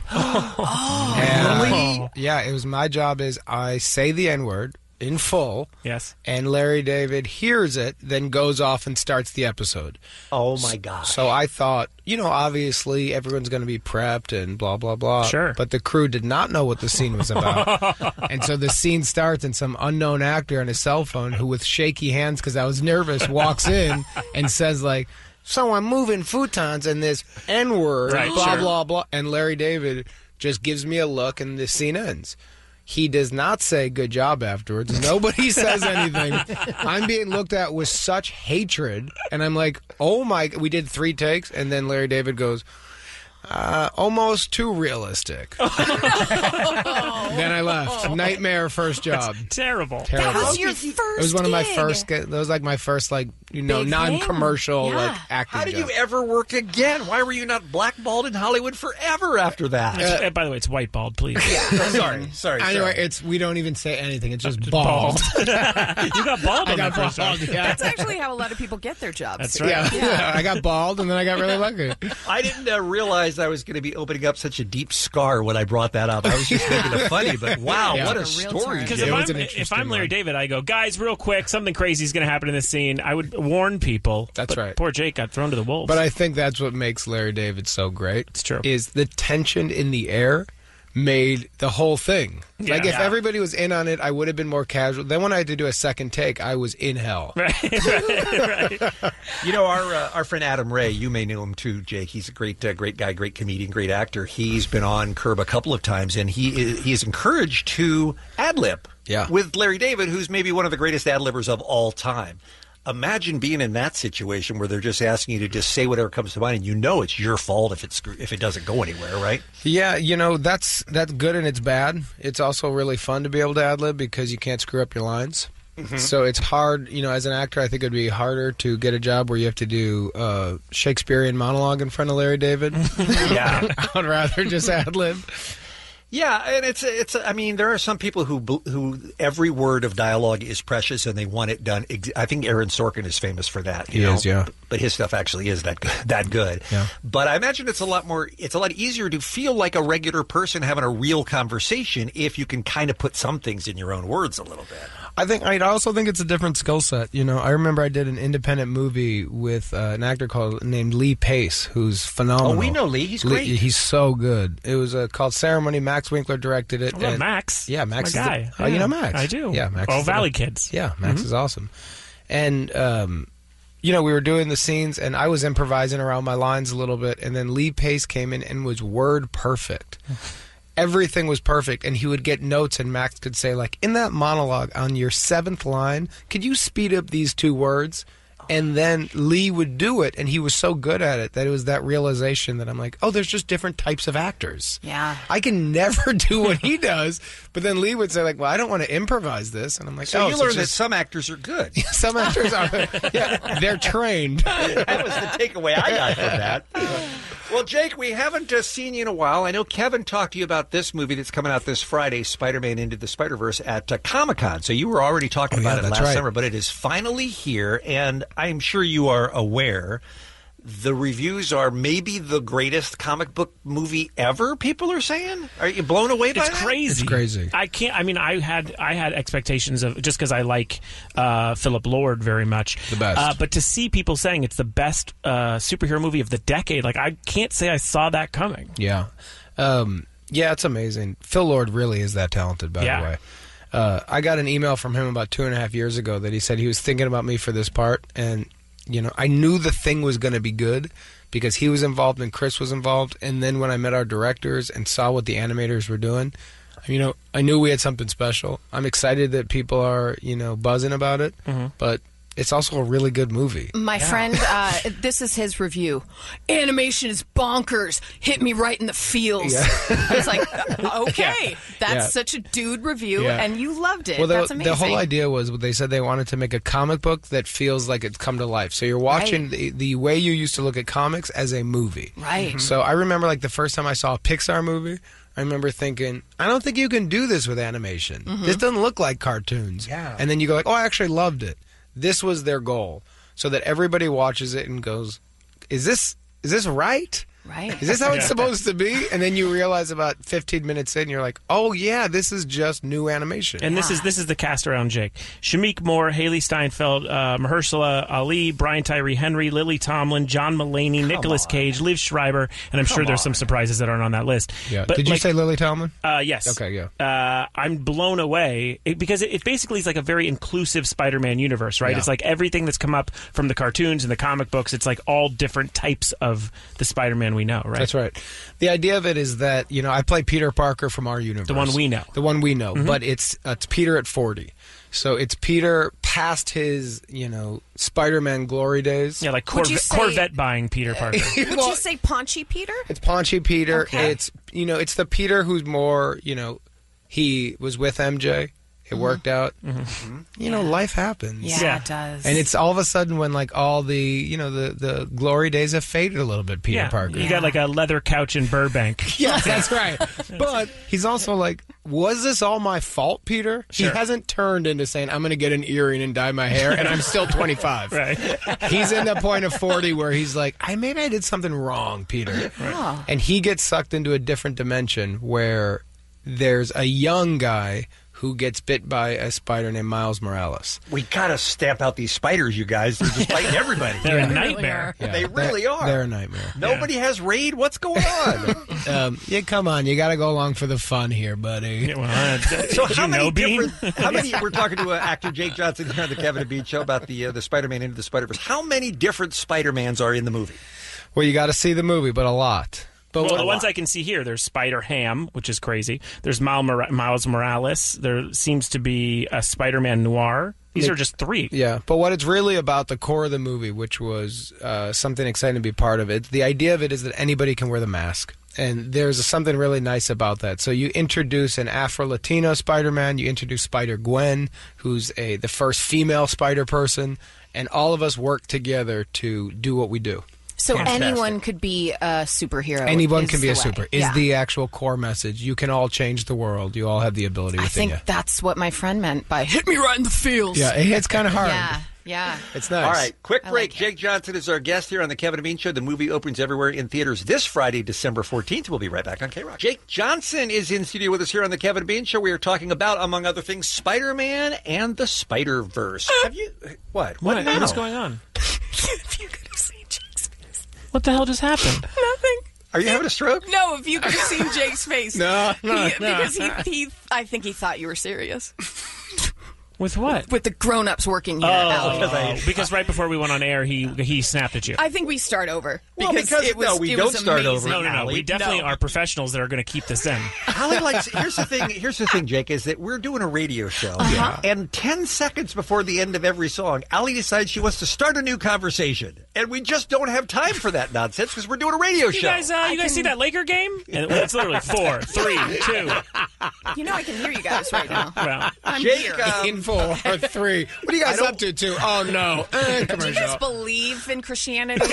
Really? Yeah, it was my job is I say the N-word in full. Yes. And Larry David hears it, then goes off and starts the episode. Oh, my God. So I thought, obviously everyone's going to be prepped and blah, blah, blah. Sure. But the crew did not know what the scene was about. And so the scene starts and some unknown actor on his cell phone who with shaky hands, because I was nervous, walks in and says like, so I'm moving futons and this N-word, Right, blah, sure. blah, blah. And Larry David just gives me a look and the scene ends. He does not say good job afterwards. Nobody says anything. I'm being looked at with such hatred. And I'm like, oh my, we did 3 takes. And then Larry David goes, Almost too realistic. Then I left. Nightmare first job. Terrible. That was your first It was one of my gig. first. That was like my first, like, Big non-commercial thing. like Yeah. acting. How did job. you ever work again? Why were you not blackballed in Hollywood forever after that? By the way, it's white bald, please. Sorry. Anyway, we don't even say anything. It's just bald. You got bald I on got that first bald. job. Yeah. That's actually how a lot of people get their jobs. That's right. Yeah. I got bald, and then I got really lucky. I didn't realize I was going to be opening up such a deep scar when I brought that up. I was just making it funny, but wow, Yeah. what a A real story. turn. Because Yeah, it was an if interesting I'm Larry one. David, I go, guys, real quick, something crazy is going to happen in this scene. I would warn people. That's but right. Poor Jake got thrown to the wolves. But I think that's what makes Larry David so great. It's true. Is the tension in the air made the whole thing. Like, if everybody was in on it, I would have been more casual. Then when I had to do a second take, I was in hell. right. You know, our friend Adam Ray, you may know him too, Jake. He's a great guy, great comedian, great actor. He's been on Curb a couple of times, and he is encouraged to ad-lib with Larry David, who's maybe one of the greatest ad-libbers of all time. Imagine being in that situation where they're just asking you to just say whatever comes to mind, and you know it's your fault if it doesn't go anywhere, right? Yeah, that's good and it's bad. It's also really fun to be able to ad-lib because you can't screw up your lines. Mm-hmm. So it's hard, as an actor, I think it would be harder to get a job where you have to do Shakespearean monologue in front of Larry David. Yeah. I'd rather just ad-lib. Yeah, and it's. I mean, there are some people who every word of dialogue is precious and they want it done. I think Aaron Sorkin is famous for that. He is, yeah. But his stuff actually is that good. Yeah. But I imagine it's a lot easier to feel like a regular person having a real conversation if you can kind of put some things in your own words a little bit. I also think it's a different skill set. I remember I did an independent movie with an actor named Lee Pace, who's phenomenal. Oh, we know Lee. He's great. He's so good. It was called Ceremony. Max Winkler directed it. I love Max. Yeah, Max My is guy. Oh, you know Max? I do. Yeah, Max. Oh, Valley Kids. Yeah, Max is awesome. And we were doing the scenes, and I was improvising around my lines a little bit, and then Lee Pace came in and was word perfect. Everything was perfect, and he would get notes, and Max could say, like, in that monologue on your 7th line, could you speed up these 2 words? And then Lee would do it, and he was so good at it that it was that realization that I'm like, oh, there's just different types of actors. Yeah. I can never do what he does, but then Lee would say, like, well, I don't want to improvise this. And I'm like, So oh, you so learned that just- some actors are good. some actors are, they're trained. That was the takeaway I got from that. Well, Jake, we haven't seen you in a while. I know Kevin talked to you about this movie that's coming out this Friday, Spider-Man Into the Spider-Verse, at Comic-Con. So you were already talking about it that's last right. summer, but it is finally here, and I'm sure you are aware the reviews are maybe the greatest comic book movie ever, people are saying? Are you blown away by It's that? crazy. It's crazy. I can't. I mean, I had expectations of just because I like Philip Lord very much. The best. But to see people saying it's the best superhero movie of the decade, like I can't say I saw that coming. Yeah. Yeah, it's amazing. Phil Lord really is that talented, by the way. I got an email from him about 2.5 years ago that he said he was thinking about me for this part, and I knew the thing was going to be good because he was involved and Chris was involved, and then when I met our directors and saw what the animators were doing, I knew we had something special. I'm excited that people are, buzzing about it, but it's also a really good movie. My friend, this is his review. Animation is bonkers. Hit me right in the feels. I was like, okay, that's such a dude review, and you loved it. Well, that's amazing. the whole idea was they said they wanted to make a comic book that feels like it's come to life. So you're watching the way you used to look at comics as a movie. Right. So I remember like the first time I saw a Pixar movie, I remember thinking, I don't think you can do this with animation. This doesn't look like cartoons. Yeah. And then you go like, oh, I actually loved it. This was their goal, so that everybody watches it and goes, is this right? Right. Is this how it's supposed to be? And then you realize about 15 minutes in, you're like, oh, yeah, this is just new animation. And this is the cast around Jake. Shamik Moore, Haley Steinfeld, Mahershala Ali, Brian Tyree Henry, Lily Tomlin, John Mulaney, Nicolas Cage, Liv Schreiber, and I'm sure there's some surprises that aren't on that list. Yeah. But Did you say Lily Tomlin? Yes. Okay, yeah. I'm blown away because it basically is like a very inclusive Spider-Man universe, right? Yeah. It's like everything that's come up from the cartoons and the comic books. It's like all different types of the Spider-Man we know, right? That's right. The idea of it is that, I play Peter Parker from our universe. The one we know. The one we know. But it's Peter at 40. So it's Peter past his, Spider-Man glory days. Yeah, like Would you say- Corvette buying Peter Parker. Would you say Paunchy Peter? It's Paunchy Peter. Okay. It's it's the Peter who's more, he was with MJ. It worked out. Life happens. Yeah, it does. And it's all of a sudden when like all the the glory days have faded a little bit. Peter Parker. You got like a leather couch in Burbank. Yes, that's right. But he's also like, was this all my fault, Peter? Sure. He hasn't turned into saying, I'm going to get an earring and dye my hair, and I'm still 25. Right. He's in the point of 40 where he's like, maybe I did something wrong, Peter. Oh. And he gets sucked into a different dimension where there's a young guy who gets bit by a spider named Miles Morales. We gotta stamp out these spiders, you guys. They're just biting everybody. They're a nightmare. Yeah, They really are. They're a nightmare. Nobody has raid. What's going on? Come on. You got to go along for the fun here, buddy. So how many we're talking to actor Jake Johnson here on the Kevin and Bean Show about the Spider-Man Into the Spider-Verse. How many different Spider-Mans are in the movie? Well, you got to see the movie, but a lot. Well, the ones I can see here, there's Spider-Ham, which is crazy. There's Miles Morales. There seems to be a Spider-Man Noir. These are just 3. Yeah, but what it's really about, the core of the movie, which was something exciting to be part of it, the idea of it is that anybody can wear the mask. And there's something really nice about that. So you introduce an Afro-Latino Spider-Man, you introduce Spider-Gwen, who's the first female Spider-Person, and all of us work together to do what we do. So anyone could be a superhero. Anyone can be a is the way. super. Is the actual core message. You can all change the world. You all have the ability I within think you. that's what my friend meant by hit me right in the feels. Yeah, it's kind of hard. Yeah. It's nice. All right, quick break. Jake Johnson is our guest here on the Kevin and Bean Show. The movie opens everywhere in theaters this Friday, December 14th. We'll be right back on K-Rock. Jake Johnson is in studio with us here on the Kevin and Bean Show. We are talking about, among other things, Spider-Man and the Spider-Verse. Have you... What? What now? is going on? If you could have seen Jake's face. What the hell just happened? Nothing. Are you having a stroke? No, if you could have seen Jake's face. No. Because I think he thought you were serious. With what? With the grown-ups working here. Allie. Because right before we went on air, he snapped at you. I think we start over. Well, because it was, we it don't was start amazing. over. No. We definitely are professionals that are going to keep this in. Allie likes. Here's the thing, Jake, is that we're doing a radio show, and 10 seconds before the end of every song, Allie decides she wants to start a new conversation, and we just don't have time for that nonsense because we're doing a radio show. You guys see that Laker game? And it's literally 4, 3, 2. You know I can hear you guys right now. Well, I'm Jake, here. In 4 or 3. What are you guys up to, too? Oh, no. And Do you commercial. guys believe in Christianity?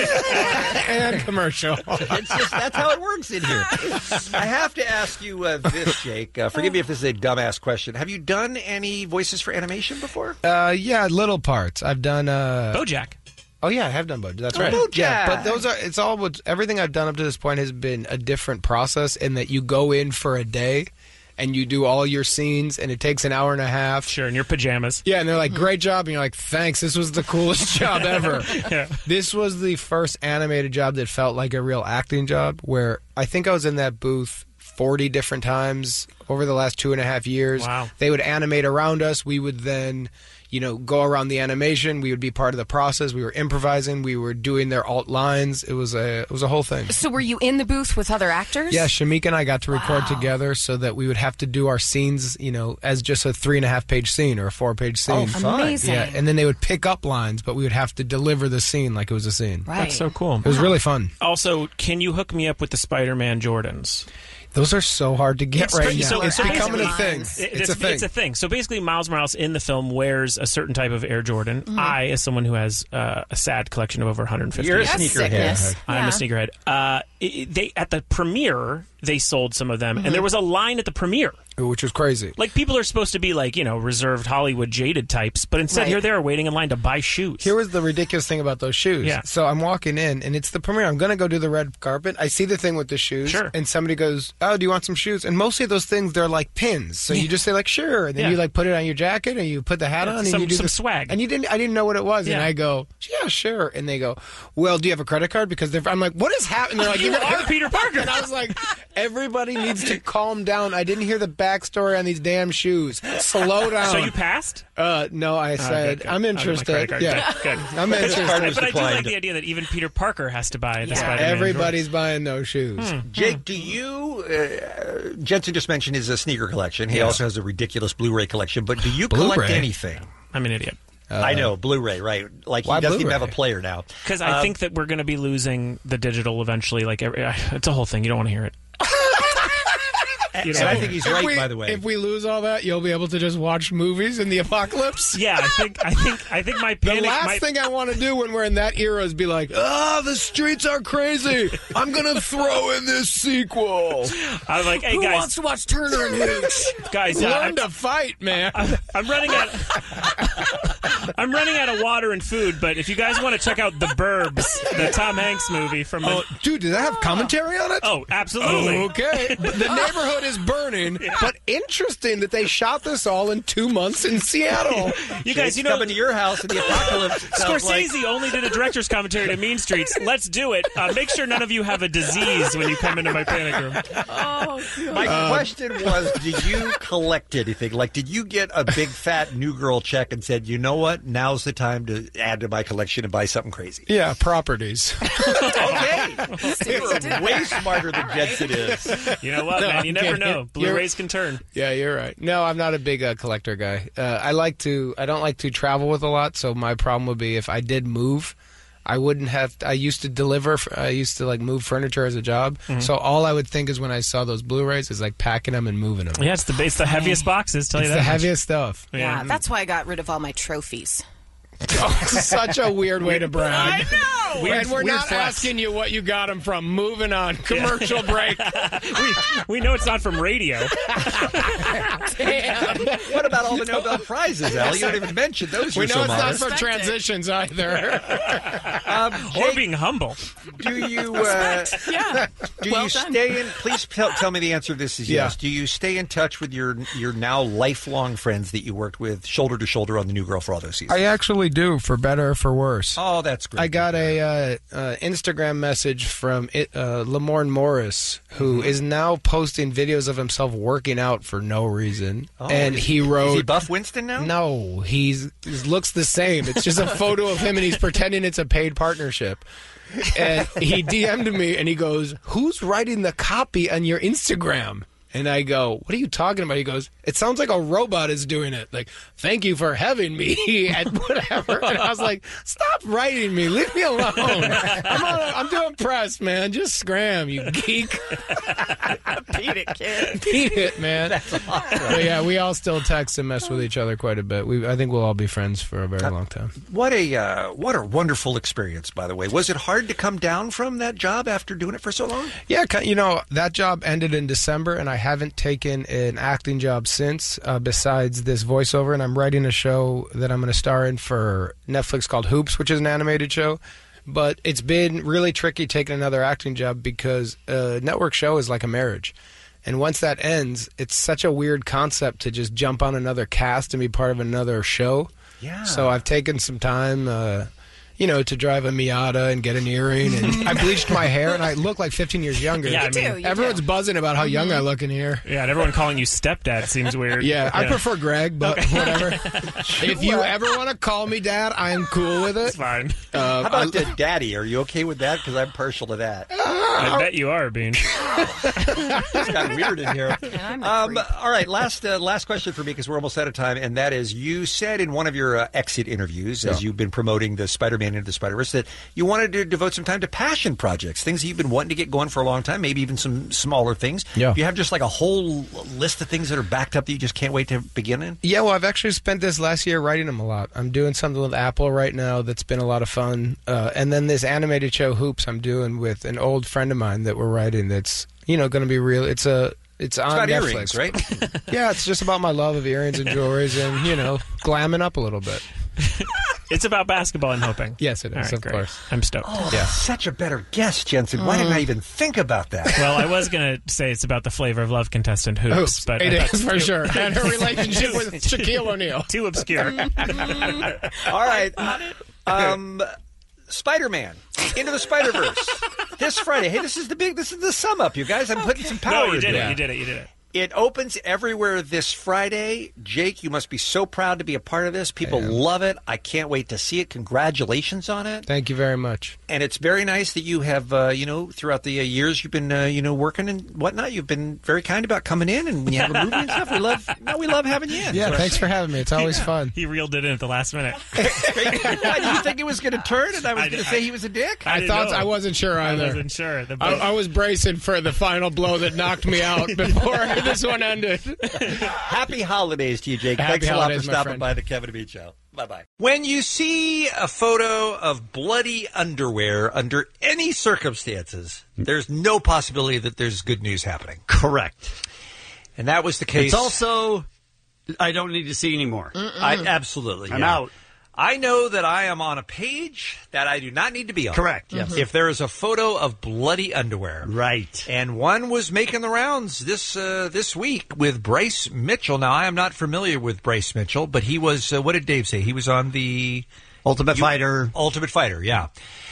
And commercial. It's just, that's how it works in here. I have to ask you this, Jake. Forgive me if this is a dumbass question. Have you done any voices for animation before? Yeah, little parts. I've done... BoJack. Oh, yeah, I have done BoJack. That's Oh, right. BoJack. Yeah, but it's all... Everything I've done up to this point has been a different process in that you go in for a day and you do all your scenes, and it takes an hour and a half. Sure, in your pajamas. Yeah, and they're like, great job. And you're like, thanks, this was the coolest job ever. Yeah. This was the first animated job that felt like a real acting job, where I think I was in that booth 40 different times over the last 2.5 years. Wow. They would animate around us. We would then... go around the animation. We would be part of the process. We were improvising. We were doing their alt lines. It was a whole thing. So were you in the booth with other actors? Yeah, Shamika and I got to record together so that we would have to do our scenes, as just a 3.5-page scene or a 4-page scene. Oh, fun. Amazing. Yeah, and then they would pick up lines, but we would have to deliver the scene like it was a scene. Right. That's so cool. It was really fun. Also, can you hook me up with the Spider-Man Jordans? Those are so hard to get right now. It's basically- becoming a thing. It's a thing. It's a thing. So basically, Miles Morales in the film wears a certain type of Air Jordan. I, as someone who has a sad collection of over 150, You're a That's sneakerhead. sickness. I'm Yeah. a sneakerhead. They at the premiere they sold some of them, and there was a line at the premiere. Which was crazy. Like, people are supposed to be like, reserved Hollywood jaded types, but instead Right. here they are waiting in line to buy shoes. Here was the ridiculous thing about those shoes. Yeah. So I'm walking in, and it's the premiere. I'm going to go do the red carpet. I see the thing with the shoes. Sure. And somebody goes, oh, do you want some shoes? And mostly those things, they're like pins. So you just say, like, sure. And then Yeah. you, like, put it on your jacket, and you put the hat Yeah, on, and some- you do some the swag. And I didn't know what it was. Yeah. And I go, yeah, sure. And they go, well, do you have a credit card? Because I'm like, what is happening? They're like, You are Peter Parker. And I was like, everybody needs to calm down. I didn't hear the backstory on these damn shoes. Slow down. So you passed? No, I said, good. I'm I'll get my interested. credit card. Yeah. Good. I'm interested. But I do like the idea that even Peter Parker has to buy the Spider-Man. Everybody's buying those shoes. Jake, do you... Jensen just mentioned his sneaker collection. He also has a ridiculous Blu-ray collection. But do you collect Blu-ray? anything? I'm an idiot. I know, Blu-ray, right? Like, Why he doesn't even Blu-ray? have a player now. Because I think that we're going to be losing the digital eventually. Like, it's a whole thing. You don't want to hear it. And I think he's right, by the way. If we lose all that, you'll be able to just watch movies in the apocalypse. Yeah, I think my The panic. last thing I want to do when we're in that era is be like, the streets are crazy. I'm gonna throw in this sequel. I'm like, hey Who guys, wants to watch Turner and Hooch? guys, Learn to fight, man. I'm running out of water and food. But if you guys want to check out The Burbs, the Tom Hanks movie from, dude, did that have commentary on it? Oh, absolutely. Okay. The neighborhood is burning, but interesting that they shot this all in 2 months in Seattle. You guys, coming to your house in the apocalypse. it sounds Scorsese only did a director's commentary to Mean Streets. Let's do it. Make sure none of you have a disease when you come into my panic room. Oh, God. My question was, did you collect anything? Like, did you get a big fat New Girl check and said, you know what, now's the time to add to my collection and buy something crazy? Yeah, properties. Okay. You're way smarter than Jensen is. You know what, man? You never know. Blu-rays can turn. Yeah, you're right. No, I'm not a big collector guy. I don't like to travel with a lot, so my problem would be if I did move, I wouldn't have. I used to deliver. I used to move furniture as a job. Mhm. So all I would think is when I saw those Blu-rays is packing them and moving them. Yeah, it's the heaviest boxes. Tell you It's that the much. heaviest stuff. Yeah, that's why I got rid of all my trophies. Such a weird way to brag. I know. And we're weird not flex. asking you what you got them from. Moving on. Commercial break. we know it's not from radio. Damn. What about all the Nobel Prizes, Al? You don't even mention those. We You're know so it's not modest. for transitions either. Or being humble. Do you? Yeah. Do Well you done. stay in? Please tell me the answer to this is Yeah. yes. Do you stay in touch with your now lifelong friends that you worked with shoulder to shoulder on the New Girl for all those seasons? I actually do, for better or for worse. Oh, that's great. I got a Instagram message from Lamorne Morris, who is now posting videos of himself working out for no reason. Oh, and he wrote, Is he Buff Winston now? No, he looks the same. It's just a photo of him, and he's pretending it's a paid partnership. And he DM'd me, and he goes, "Who's writing the copy on your Instagram?" And I go, "What are you talking about?" He goes, "It sounds like a robot is doing it. Like, thank you for having me," and whatever. And I was like, "Stop writing me. Leave me alone. I'm doing press, man. Just scram, you geek." Beat it, kid. Beat it, man. That's awesome. But yeah, we all still text and mess with each other quite a bit. I think we'll all be friends for a very long time. What a wonderful experience, by the way. Was it hard to come down from that job after doing it for so long? Yeah, that job ended in December, and I haven't taken an acting job since, besides this voiceover, and I'm writing a show that I'm going to star in for Netflix called Hoops, which is an animated show. But it's been really tricky taking another acting job because a network show is like a marriage. And once that ends, it's such a weird concept to just jump on another cast and be part of another show. Yeah. So I've taken some time, to drive a Miata and get an earring. And I bleached my hair, and I look like 15 years younger. Yeah, everyone's buzzing about how young I look in here. Yeah, and everyone calling you stepdad seems weird. Yeah, I prefer Greg, but whatever. If you ever want to call me dad, I am cool with it. It's fine. How about daddy? Are you okay with that? Because I'm partial to that. I bet you are, Bean. It's got weird in here. All right, last question for me, because we're almost out of time, and that is, you said in one of your exit interviews, as you've been promoting the Spider-Man into the Spider-Verse, that you wanted to devote some time to passion projects, things that you've been wanting to get going for a long time, maybe even some smaller things. Yeah. You have just like a whole list of things that are backed up that you just can't wait to begin in? Yeah, well, I've actually spent this last year writing them a lot. I'm doing something with Apple right now that's been a lot of fun. And then this animated show, Hoops, I'm doing with an old friend of mine that we're writing that's, going to be real. It's on about Netflix. Earrings, right? Yeah, it's just about my love of earrings and jewelries and, glamming up a little bit. It's about basketball, I'm hoping. Yes, it is, All right, of great. course. I'm stoked. Oh, such a better guess, Jensen. Why didn't I even think about that? Well, I was going to say it's about the Flavor of Love contestant Hoops, but it that's is for sure. And her relationship with Shaquille O'Neal. Too obscure. All right. Spider-Man Into the Spider-Verse this Friday. Hey, this is the sum up, you guys. I'm putting some power No, you into did it. it. You did it. It opens everywhere this Friday. Jake, you must be so proud to be a part of this. People love it. I can't wait to see it. Congratulations on it. Thank you very much. And it's very nice that you have, throughout the years you've been, working and whatnot, you've been very kind about coming in. And when you have a movie and stuff, we love having you in. Yeah, thanks for having me. It's always fun. He reeled it in at the last minute. Why, did you think it was going to turn and I was going to say he was a dick? I wasn't sure either. I wasn't sure. I was bracing for the final blow that knocked me out before this one ended. Happy holidays to you, Jake. Happy Thanks a lot for holidays, my stopping friend. by the Kevin and Bean Show. Bye-bye. When you see a photo of bloody underwear under any circumstances, there's no possibility that there's good news happening. Correct. And that was the case. It's also, I don't need to see anymore. Absolutely. I'm out. I know that I am on a page that I do not need to be on. Correct, yes. If there is a photo of bloody underwear. Right. And one was making the rounds this week with Bryce Mitchell. Now, I am not familiar with Bryce Mitchell, but he was, what did Dave say? He was on the Ultimate Fighter. Ultimate Fighter, yeah.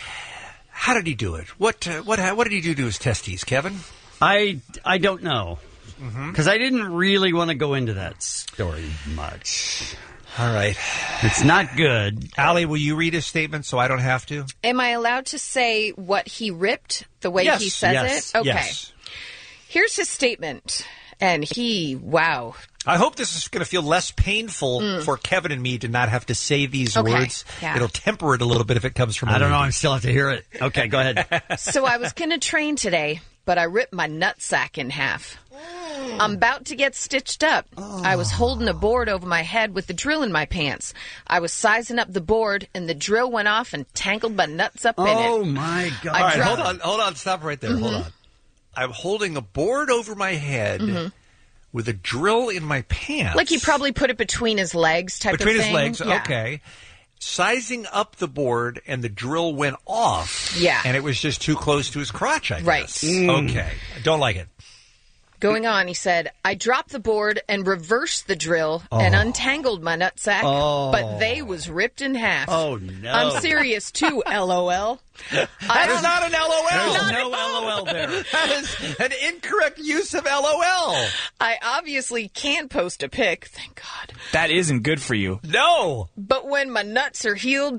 How did he do it? What did he do to his testes, Kevin? I don't know. Because I didn't really want to go into that story much. All right. It's not good. Allie, will you read his statement so I don't have to? Am I allowed to say what he ripped the way Yes. he says Yes. it? Okay. Yes. Here's his statement. And wow. I hope this is going to feel less painful for Kevin and me to not have to say these Okay. words. Yeah. It'll temper it a little bit if it comes from I don't know. Louie. I still have to hear it. Okay, go ahead. So I was going to train today, but I ripped my nutsack in half. I'm about to get stitched up. I was holding a board over my head with the drill in my pants. I was sizing up the board, and the drill went off and tangled my nuts up in it. Oh, my God. All right, hold on. Stop right there. Hold on. I'm holding a board over my head with a drill in my pants. Like he probably put it between his legs type Between of his thing. legs, Yeah. okay. Sizing up the board, and the drill went off. Yeah. And it was just too close to his crotch, I Right. guess. Okay. I don't like it. Going on, he said, I dropped the board and reversed the drill and untangled my nutsack, but they was ripped in half. Oh, no. I'm serious, too, LOL. That is not an LOL. There's no LOL there. That is an incorrect use of LOL. I obviously can't post a pic, thank God. That isn't good for you. No. But when my nuts are sealed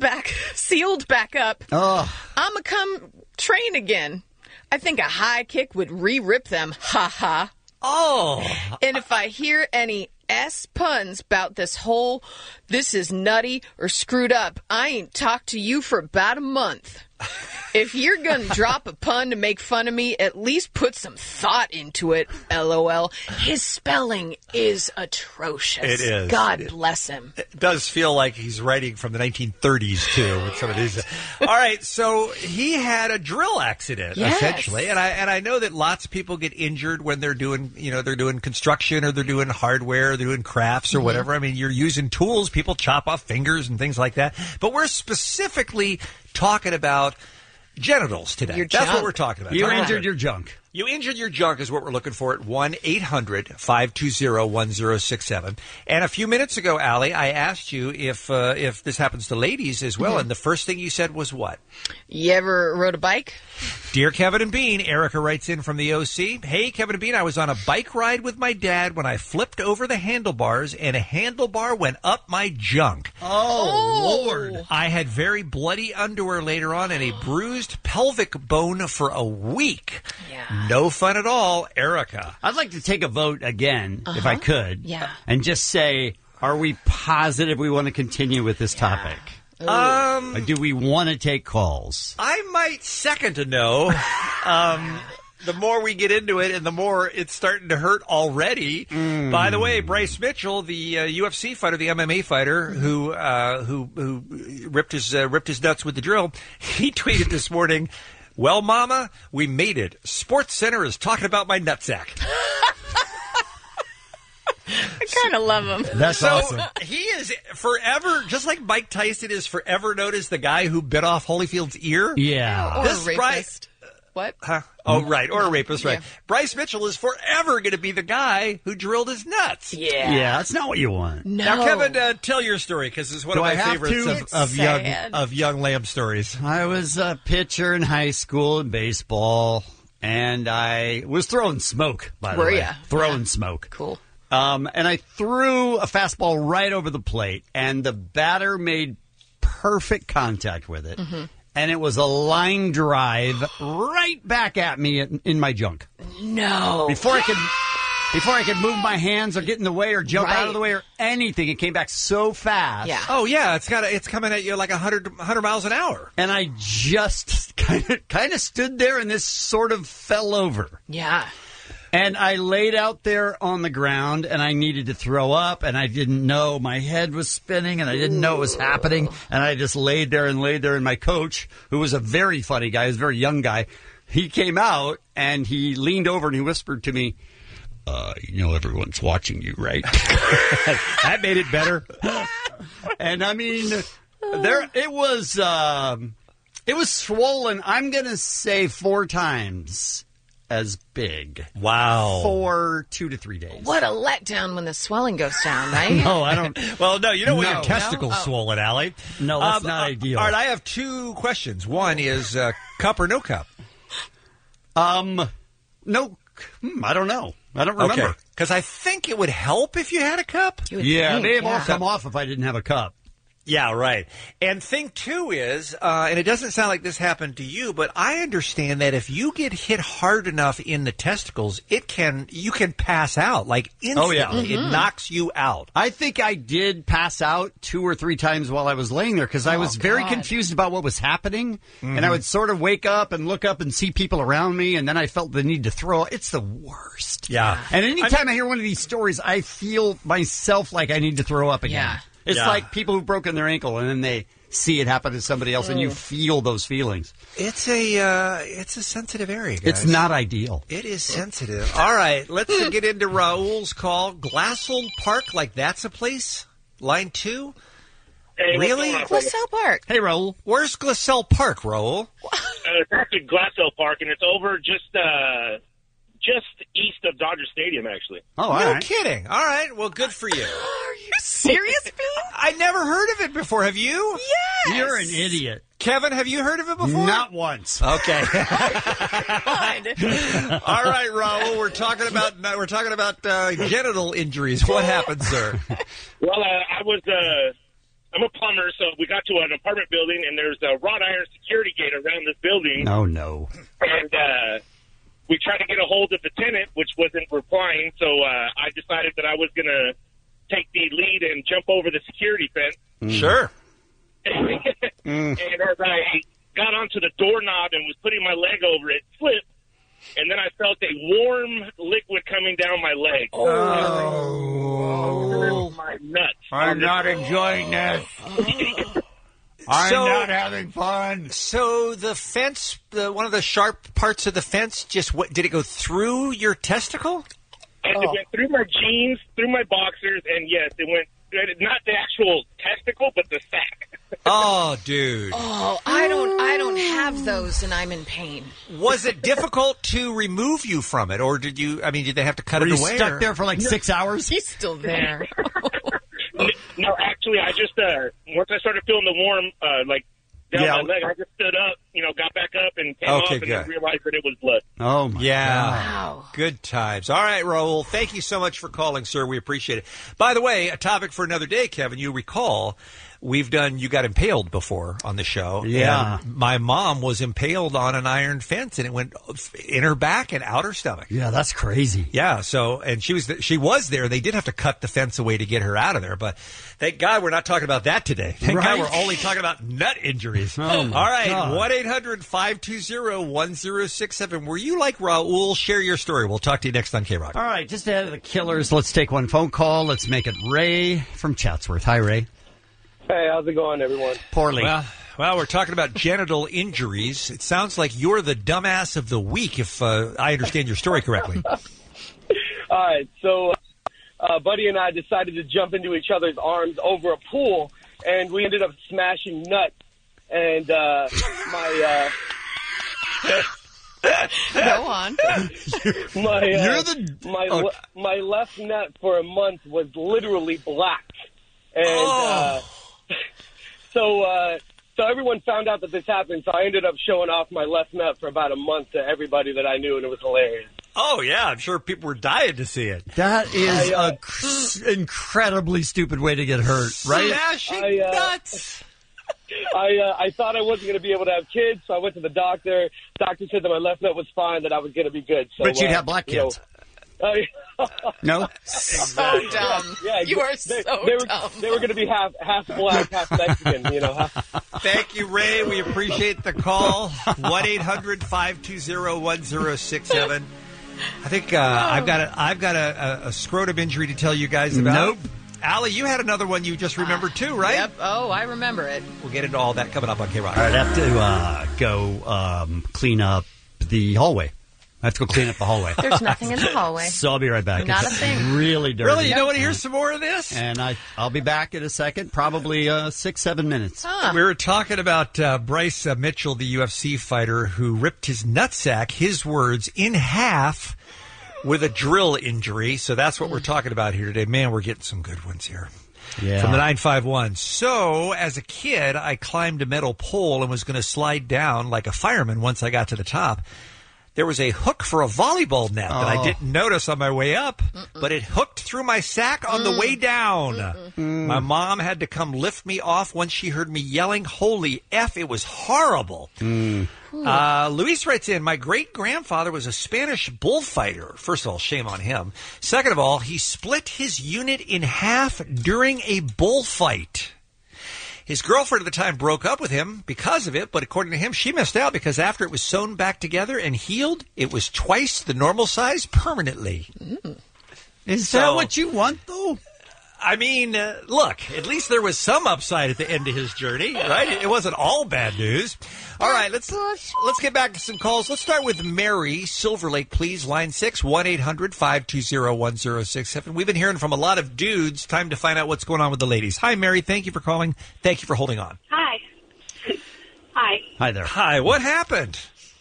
back up, I'ma come train again. I think a high kick would re-rip them. Ha ha. Oh. And if I hear any S puns about this is nutty or screwed up, I ain't talked to you for about a month. If you're gonna drop a pun to make fun of me, at least put some thought into it, LOL. His spelling is atrocious. It is. God bless him. It does feel like he's writing from the 1930s, too, with some of these. All right, so he had a drill accident, Yes. essentially. And I know that lots of people get injured when they're doing construction or they're doing hardware, or they're doing crafts or whatever. I mean, you're using tools. People chop off fingers and things like that. But we're specifically talking about genitals today. Your That's junk. what we're talking about. You injured your junk. You injured your junk is what we're looking for at 1-800-520-1067. And a few minutes ago, Allie, I asked you if this happens to ladies as well, and the first thing you said was what? You ever rode a bike? Dear Kevin and Bean, Erica writes in from the OC. Hey, Kevin and Bean, I was on a bike ride with my dad when I flipped over the handlebars, and a handlebar went up my junk. Oh, Lord. I had very bloody underwear later on and a bruised pelvic bone for a week. Yeah. No fun at all, Erica. I'd like to take a vote again, if I could. Yeah. And just say, are we positive we want to continue with this topic? Or do we want to take calls? I might second a no. The more we get into it and the more it's starting to hurt already. By the way, Bryce Mitchell, the UFC fighter, the MMA fighter who ripped his nuts with the drill, he tweeted this morning, "Well, Mama, we made it. Sports Center is talking about my nutsack." I kind of love him. That's awesome. He is forever, just like Mike Tyson is forever known as the guy who bit off Holyfield's ear. Yeah. Or This a rapist. What? Huh? Oh, right. Or a rapist, right. Bryce Mitchell is forever going to be the guy who drilled his nuts. Yeah. Yeah, that's not what you want. No. Now, Kevin, tell your story, because it's one Do of I my have favorites to? of young Lamb stories. I was a pitcher in high school in baseball, and I was throwing smoke, by the Were way. ya? Throwing smoke. Cool. And I threw a fastball right over the plate, and the batter made perfect contact with it. Mm-hmm. And it was a line drive right back at me in my junk. No. Before I could move my hands or get in the way or jump out of the way or anything, it came back so fast. Yeah. Oh yeah, it's coming at you like 100 miles an hour. And I just kind of stood there and this sort of fell over. Yeah. And I laid out there on the ground, and I needed to throw up, and I didn't know. My head was spinning, and I didn't know it was happening. And I just laid there. And my coach, who was a very funny guy, he was a very young guy, he came out, and he leaned over, and he whispered to me, everyone's watching you, right? That made it better. And, I mean, it was swollen, I'm going to say 4 times as big. Wow. For 2 to 3 days. What a letdown when the swelling goes down, right? No, I don't. Well, no, you don't want No. your testicles No? Oh. swollen, Allie. No, that's not ideal. All right, I have 2 questions. One is cup or no cup? No. I don't know. I don't remember. Okay, because I think it would help if you had a cup. Yeah, they have all come off if I didn't have a cup. Yeah, right. And thing 2 is, and it doesn't sound like this happened to you, but I understand that if you get hit hard enough in the testicles, you can pass out like instantly. Oh, yeah. It knocks you out. I think I did pass out 2 or 3 times while I was laying there because I was very confused about what was happening. Mm-hmm. And I would sort of wake up and look up and see people around me, and then I felt the need to throw. It's the worst. Yeah. And anytime I hear one of these stories, I feel myself like I need to throw up again. Yeah. It's Yeah. like people who've broken their ankle and then they see it happen to somebody else and you feel those feelings. It's a sensitive area, guys. It's not ideal. It is sensitive. All right, let's get into Raul's call. Glassell Park, like that's a place? Line 2? Hey, really? Glassell Park. Hey, Raul. Where's Glassell Park, Raul? It's actually Glassell Park, and it's over just east of Dodger Stadium, actually. Oh, all no right. kidding. All right, well, good for you. Are you serious, Bean? I never heard of it before. Have you? Yes. You're an idiot. Kevin, have you heard of it before? Not once. Okay. All right, Raul. We're talking about genital injuries. What happened, sir? Well, I'm a plumber, so we got to an apartment building, and there's a wrought iron security gate around this building. Oh, no. And we tried to get a hold of the tenant, which wasn't replying, so I decided that I was going to take the lead and jump over the security fence. Sure. And as I got onto the doorknob and was putting my leg over it, slipped, and then I felt a warm liquid coming down my leg. Oh. My nuts. I'm not enjoying this. I'm not having fun. So the fence, one of the sharp parts of the fence, did it go through your testicle? And it went through my jeans, through my boxers, and yes, it went, not the actual testicle, but the sack. Oh, dude. Oh, I don't have those, and I'm in pain. Was it difficult to remove you from it, or did they have to cut Were it you away? stuck there for like 6 hours? He's still there. No, actually, I just, once I started feeling the warm, down my leg, I just stood up, got back up and came off and then realized that it was blood. Oh, my God. Wow. Good times. All right, Raul, thank you so much for calling, sir. We appreciate it. By the way, a topic for another day, Kevin, you recall we've done You Got Impaled before on the show. Yeah. And my mom was impaled on an iron fence, and it went in her back and out her stomach. Yeah, that's crazy. Yeah, so, and she was there. They did have to cut the fence away to get her out of there, but thank God we're not talking about that today. Thank God we're only talking about nut injuries. All right, 1-800-520-1067. Were you like Raul? Share your story. We'll talk to you next on K-Rock. All right, just ahead of the killers, let's take one phone call. Let's make it Ray from Chatsworth. Hi, Ray. Hey, how's it going, everyone? Poorly. Well, we're talking about genital injuries. It sounds like you're the dumbass of the week, if I understand your story correctly. All right, so Buddy and I decided to jump into each other's arms over a pool, and we ended up smashing nuts. And my Go on. My left nut for a month was literally black, and so So everyone found out that this happened, so I ended up showing off my left nut for about a month to everybody that I knew, and it was hilarious. Oh, yeah. I'm sure people were dying to see it. That is an incredibly stupid way to get hurt, right? Smashing nuts. I thought I wasn't going to be able to have kids, so I went to the doctor. Doctor said that my left nut was fine, that I was going to be good. So, but you'd have black kids. No? So dumb. Yeah, you are so dumb. They were going to be half black, half Mexican, you know. Thank you, Ray. We appreciate the call. 1-800-520-1067. I think I've got a scrotum injury to tell you guys about. Nope. Allie, you had another one you just remembered too, right? Yep. Oh, I remember it. We'll get into all that coming up on K-Rock. All right, I have to go clean up the hallway. I have to go clean up the hallway. There's nothing in the hallway. So I'll be right back. Not it's a thing. Really dirty. Really? You don't want to hear some more of this? And I'll be back in a second, probably 6-7 minutes. We were talking about Bryce Mitchell, the UFC fighter who ripped his nutsack, his words, in half with a drill injury. So that's what we're talking about here today. Man, we're getting some good ones here. Yeah. From the 951. So, as a kid, I climbed a metal pole and was going to slide down like a fireman once I got to the top. There was a hook for a volleyball net that I didn't notice on my way up, but it hooked through my sack on the way down. My mom had to come lift me off once she heard me yelling, "Holy F!" It was horrible. Luis writes in, my great-grandfather was a Spanish bullfighter. First of all, shame on him. Second of all, he split his unit in half during a bullfight. His girlfriend at the time broke up with him because of it, but according to him, she missed out because after it was sewn back together and healed, it was twice the normal size permanently. Is that what you want, though? I mean, look, at least there was some upside at the end of his journey, right? It wasn't all bad news. All right, let's get back to some calls. Let's start with Mary, Silver Lake, please. Line 6, 1-800-520-1067. We've been hearing from a lot of dudes. Time to find out what's going on with the ladies. Hi, Mary. Thank you for calling. Thank you for holding on. Hi. Hi. Hi there. Hi. What happened?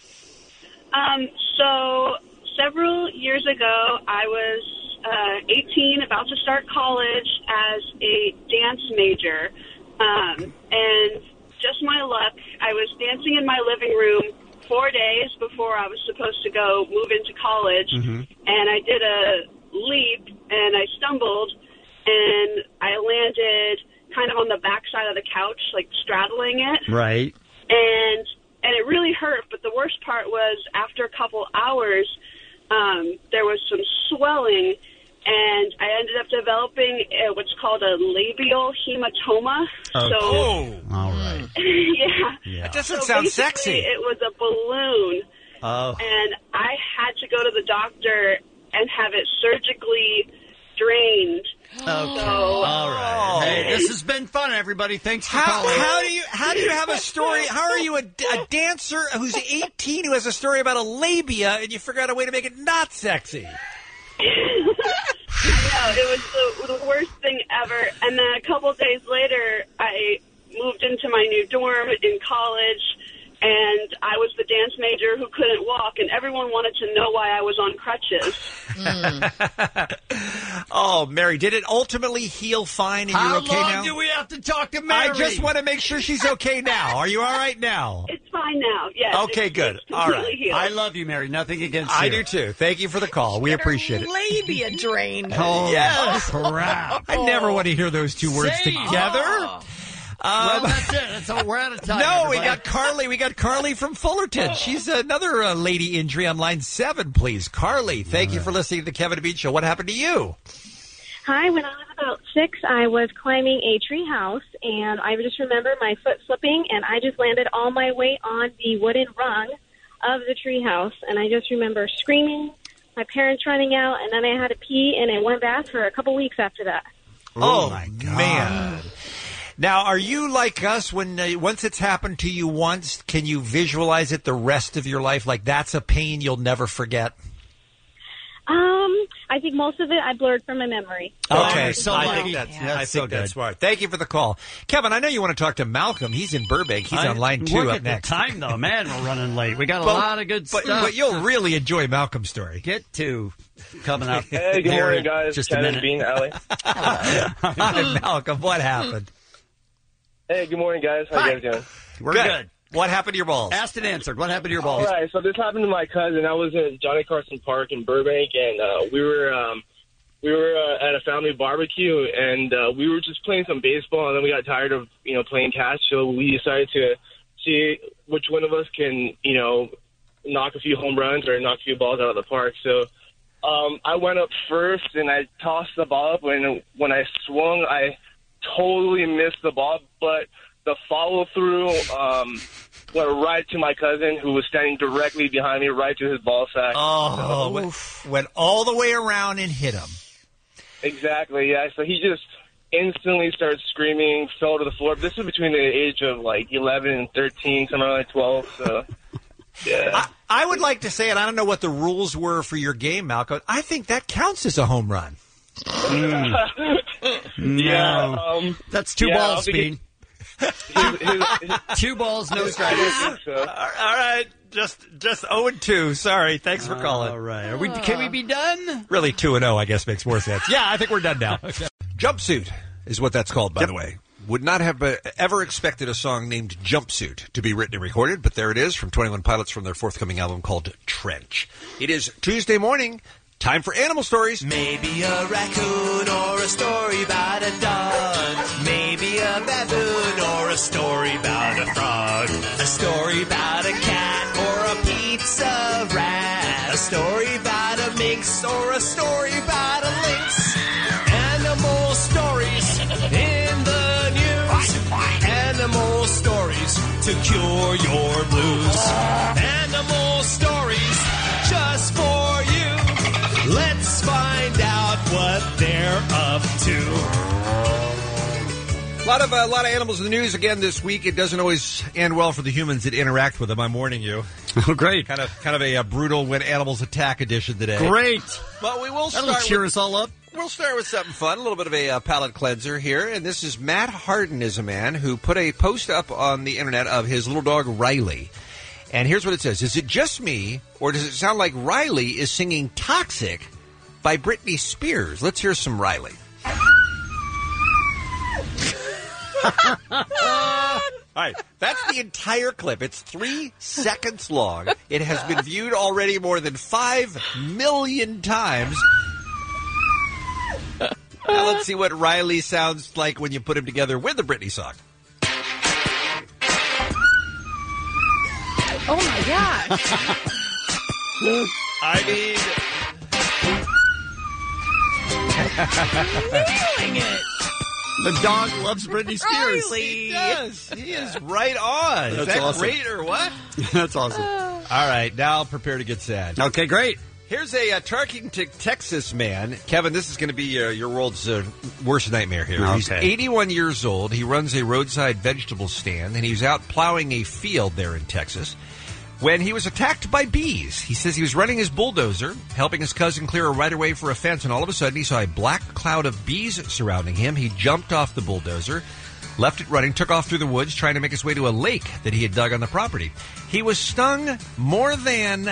So several years ago, I was 18, about to start college as a dance major. And just my luck, I was dancing in my living room 4 days before I was supposed to go move into college. And I did a leap, and I stumbled, and I landed kind of on the backside of the couch, like straddling it. Right. And it really hurt, but the worst part was after a couple hours, there was some swelling, and I ended up developing what's called a labial hematoma. Oh, so, all right. Yeah. That doesn't So sound basically, sexy. It was a balloon, and I had to go to the doctor and have it surgically drained. Okay. All right. Hey, this has been fun, everybody. Thanks for calling. How do you have a story? How are you a dancer who's 18 who has a story about a labia and you figure out a way to make it not sexy? No, it was the worst thing ever. And then a couple days later, I moved into my new dorm in college, and I was the dance major who couldn't walk, and everyone wanted to know why I was on crutches. Oh, Mary, did it ultimately heal fine and you're okay now? How long do we have to talk to Mary? I just want to make sure she's okay now. Are you all right now? It's fine now, yes. Okay, good. It's All right. completely healed. I love you, Mary. Nothing against you. I do too. Thank you for the call. We appreciate it. Labia drained. Oh, Yes. crap. I never want to hear those two words Same. together. Well, that's it. We're out of time. No, we everybody. got Carly. We got Carly from Fullerton. She's another lady injury on line 7, please. Carly, thank you for listening to the Kevin and Bean Show. What happened to you? Hi, when I was about 6, I was climbing a tree house, and I just remember my foot slipping, and I just landed all my weight on the wooden rung of the tree house, and I just remember screaming, my parents running out, and then I had to pee in a one bath for a couple weeks after that. Oh, my God. Man. Now, are you like us when once it's happened to you once, can you visualize it the rest of your life? Like that's a pain you'll never forget? I think most of it I blurred from my memory. Okay, so I lucky. think That's so that's good. smart. Thank you for the call. Kevin, I know you want to talk to Malcolm. He's in Burbank. He's on line 2 Look up at next. the time, though. Man, we're running late. We got a lot of good stuff. But you'll really enjoy Malcolm's story. Get to coming up. Hey, good here morning, in guys. Just Kevin, a minute. Bean, Allie. Hi, Malcolm. What happened? Hey, good morning, guys. How you guys doing? We're good. What happened to your balls? Asked and answered. What happened to your balls? All right, so this happened to my cousin. I was at Johnny Carson Park in Burbank, and we were at a family barbecue, and we were just playing some baseball, and then we got tired of playing catch, so we decided to see which one of us can knock a few home runs or knock a few balls out of the park. So I went up first, and I tossed the ball up, and when I swung, I totally missed the ball, but the follow-through went right to my cousin, who was standing directly behind me, right to his ball sack. Went all the way around and hit him. Exactly, yeah. So he just instantly started screaming, fell to the floor. This was between the age of, 11 and 13, somewhere like 12, so... Yeah. I would like to say, and I don't know what the rules were for your game, Malcolm, I think that counts as a home run. No. That's two balls, Speed. 2 balls, no strikes. All right, just 0-2. Sorry, thanks for calling. All right, can we be done? Really, 2-0, I guess, makes more sense. Yeah, I think we're done now. Jumpsuit is what that's called, by the way. Would not have ever expected a song named Jumpsuit to be written and recorded, but there it is from 21 Pilots from their forthcoming album called Trench. It is Tuesday morning. Time for Animal Stories. Maybe a raccoon or a story about a dog. Maybe a baboon or a story about a frog. A story about a cat or a pizza rat. A story about a minx or a story about a lynx. Animal stories in the news. Animal stories to cure your blues. Animal stories just for you. Let's find out what they're up to. A lot of animals in the news again this week. It doesn't always end well for the humans that interact with them. I'm warning you. Oh, great! Kind of a brutal when animals attack edition today. Great. But we will That'll cheer us all up. We'll start with something fun, a little bit of a palate cleanser here. And this is Matt Harden is a man who put a post up on the internet of his little dog Riley. And here's what it says. Is it just me, or does it sound like Riley is singing Toxic by Britney Spears? Let's hear some Riley. All right, that's the entire clip. It's 3 seconds long. It has been viewed already more than 5 million times. Now let's see what Riley sounds like when you put him together with the Britney song. Oh, my gosh. I mean... Nailing it. The dog loves Britney Spears. Riley. He does. He is right on. Is that awesome. great or what? That's awesome. All right, now prepare to get sad. Okay, great. Here's a Tarkington, Texas man. Kevin, this is going to be your world's worst nightmare here. Okay. He's 81 years old. He runs a roadside vegetable stand, and he's out plowing a field there in Texas when he was attacked by bees. He says he was running his bulldozer, helping his cousin clear a right-of-way for a fence, and all of a sudden he saw a black cloud of bees surrounding him. He jumped off the bulldozer, left it running, took off through the woods, trying to make his way to a lake that he had dug on the property. He was stung more than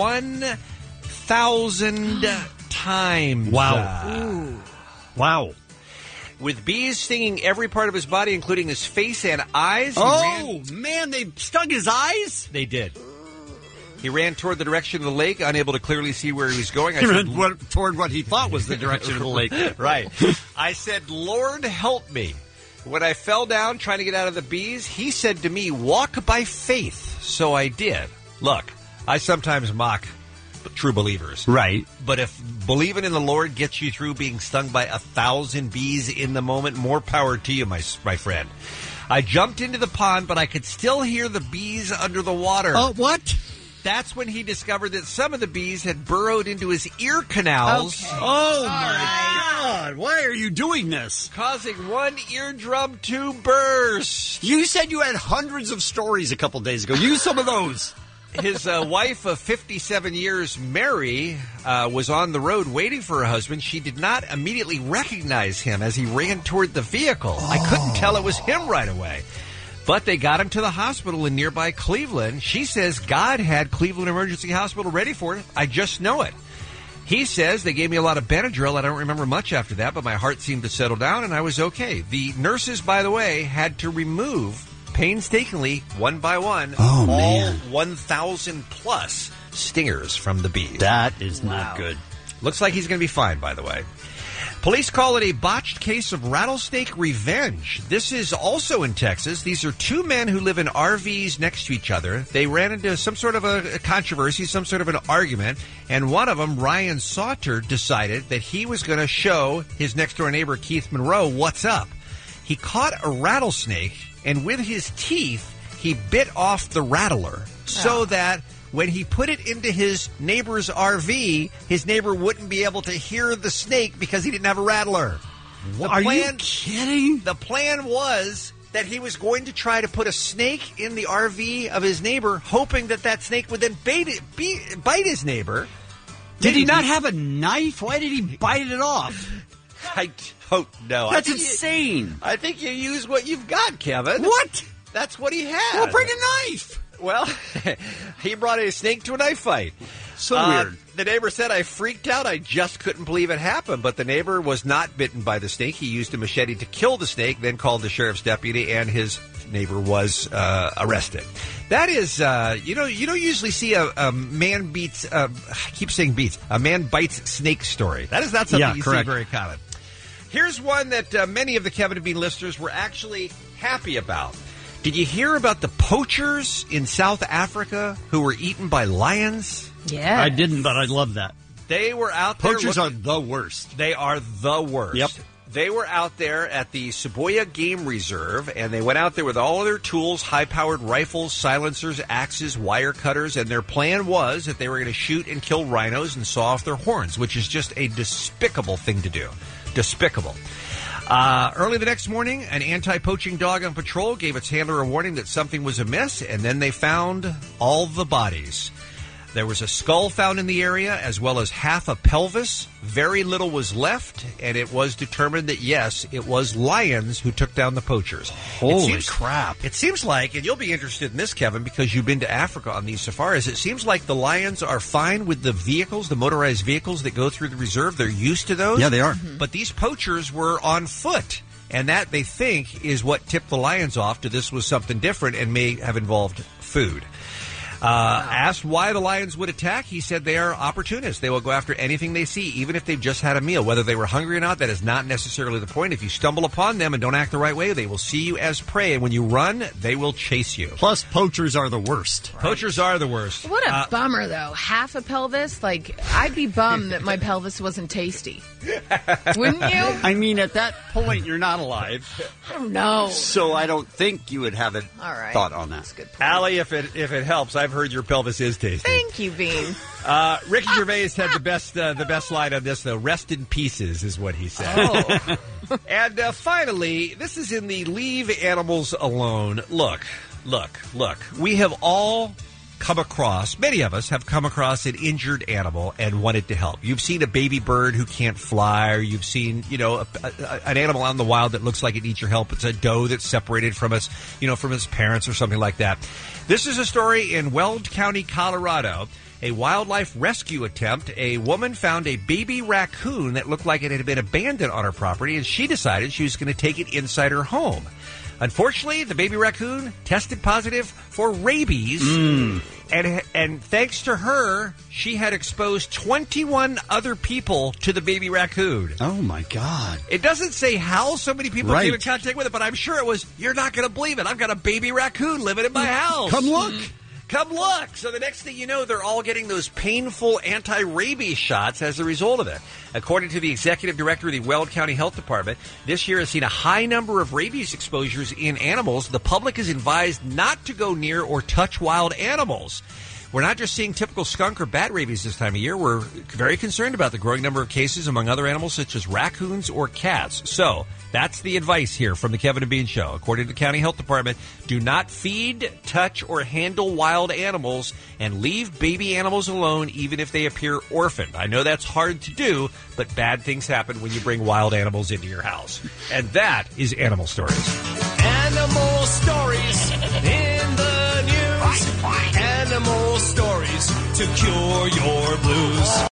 1,000 times. Wow. Wow. With bees stinging every part of his body, including his face and eyes. Man, they stung his eyes? They did. He ran toward the direction of the lake, unable to clearly see where he was going. He ran toward what he thought was the direction of the lake. Right. I said, Lord, help me. When I fell down trying to get out of the bees, he said to me, walk by faith. So I did. Look, I sometimes mock true believers. Right. But if believing in the Lord gets you through being stung by 1,000 bees in the moment, more power to you, my friend. I jumped into the pond, but I could still hear the bees under the water. Oh, what? That's when he discovered that some of the bees had burrowed into his ear canals. Okay. Oh, my God. Why are you doing this? Causing one eardrum to burst. You said you had hundreds of stories a couple days ago. Use some of those. His wife of 57 years, Mary, was on the road waiting for her husband. She did not immediately recognize him as he ran toward the vehicle. Oh. I couldn't tell it was him right away. But they got him to the hospital in nearby Cleveland. She says God had Cleveland Emergency Hospital ready for it. I just know it. He says they gave me a lot of Benadryl. I don't remember much after that, but my heart seemed to settle down and I was okay. The nurses, by the way, had to remove painstakingly, one by one, Oh, all man. 1,000 plus stingers from the bees. That is not good. Looks like he's going to be fine, by the way. Police call it a botched case of rattlesnake revenge. This is also in Texas. These are two men who live in RVs next to each other. They ran into some sort of a controversy, some sort of an argument, and one of them, Ryan Sauter, decided that he was going to show his next-door neighbor, Keith Monroe, what's up. He caught a rattlesnake, and with his teeth, he bit off the rattler so that when he put it into his neighbor's RV, his neighbor wouldn't be able to hear the snake because he didn't have a rattler. Are you kidding? The plan was that he was going to try to put a snake in the RV of his neighbor, hoping that snake would then bite his neighbor. Did he not have a knife? Why did he bite it off? I don't know. That's insane. I think you use what you've got, Kevin. What? That's what he had. Well, bring a knife. Well, he brought a snake to a knife fight. So weird. The neighbor said, I freaked out. I just couldn't believe it happened. But the neighbor was not bitten by the snake. He used a machete to kill the snake, then called the sheriff's deputy, and his neighbor was arrested. That is, you don't usually see a man beats, I keep saying beats, a man bites snake story. That is not something you see very common. Here's one that many of the Kevin and Bean listeners were actually happy about. Did you hear about the poachers in South Africa who were eaten by lions? Yeah. I didn't, but I love that. They were out there. Poachers are the worst. They are the worst. Yep. They were out there at the Saboya Game Reserve, and they went out there with all of their tools, high-powered rifles, silencers, axes, wire cutters, and their plan was that they were going to shoot and kill rhinos and saw off their horns, which is just a despicable thing to do. Despicable. Early the next morning, an anti-poaching dog on patrol gave its handler a warning that something was amiss, and then they found all the bodies. There was a skull found in the area, as well as half a pelvis. Very little was left, and it was determined that, yes, it was lions who took down the poachers. Holy crap. It seems like, and you'll be interested in this, Kevin, because you've been to Africa on these safaris, it seems like the lions are fine with the vehicles, the motorized vehicles that go through the reserve. They're used to those. Yeah, they are. But these poachers were on foot. And that, they think, is what tipped the lions off to this was something different and may have involved food. Asked why the lions would attack, he said they are opportunists. They will go after anything they see, even if they've just had a meal. Whether they were hungry or not, that is not necessarily the point. If you stumble upon them and don't act the right way, they will see you as prey. And when you run, they will chase you. Plus, poachers are the worst. Poachers are the worst. What a bummer, though. Half a pelvis? Like, I'd be bummed that my pelvis wasn't tasty. Wouldn't you? I mean, at that point, you're not alive. I don't know. So I don't think you would have a thought on that. That's good point. Allie, if it helps, I've heard your pelvis is tasty. Thank you, Bean. Ricky Gervais had the best line on this, though. Rest in pieces is what he said. Oh. And finally, this is in the Leave Animals Alone. Look. We have all come across, many of us have come across an injured animal and wanted to help. You've seen a baby bird who can't fly, or you've seen, an animal out in the wild that looks like it needs your help. It's a doe that's separated from its parents or something like that. This is a story in Weld County, Colorado. A wildlife rescue attempt. A woman found a baby raccoon that looked like it had been abandoned on her property, and she decided she was going to take it inside her home. Unfortunately, the baby raccoon tested positive for rabies, and thanks to her, she had exposed 21 other people to the baby raccoon. Oh, my God. It doesn't say how so many people came in contact with it, but I'm sure it was, you're not going to believe it, I've got a baby raccoon living in my house. Come look. Come look. So the next thing you know, they're all getting those painful anti-rabies shots as a result of it. According to the executive director of the Weld County Health Department, this year has seen a high number of rabies exposures in animals. The public is advised not to go near or touch wild animals. We're not just seeing typical skunk or bat rabies this time of year. We're very concerned about the growing number of cases among other animals such as raccoons or cats. So that's the advice here from the Kevin and Bean Show. According to the County Health Department, do not feed, touch, or handle wild animals, and leave baby animals alone even if they appear orphaned. I know that's hard to do, but bad things happen when you bring wild animals into your house. And that is Animal Stories. Animal stories in the news. Animal stories to cure your blues.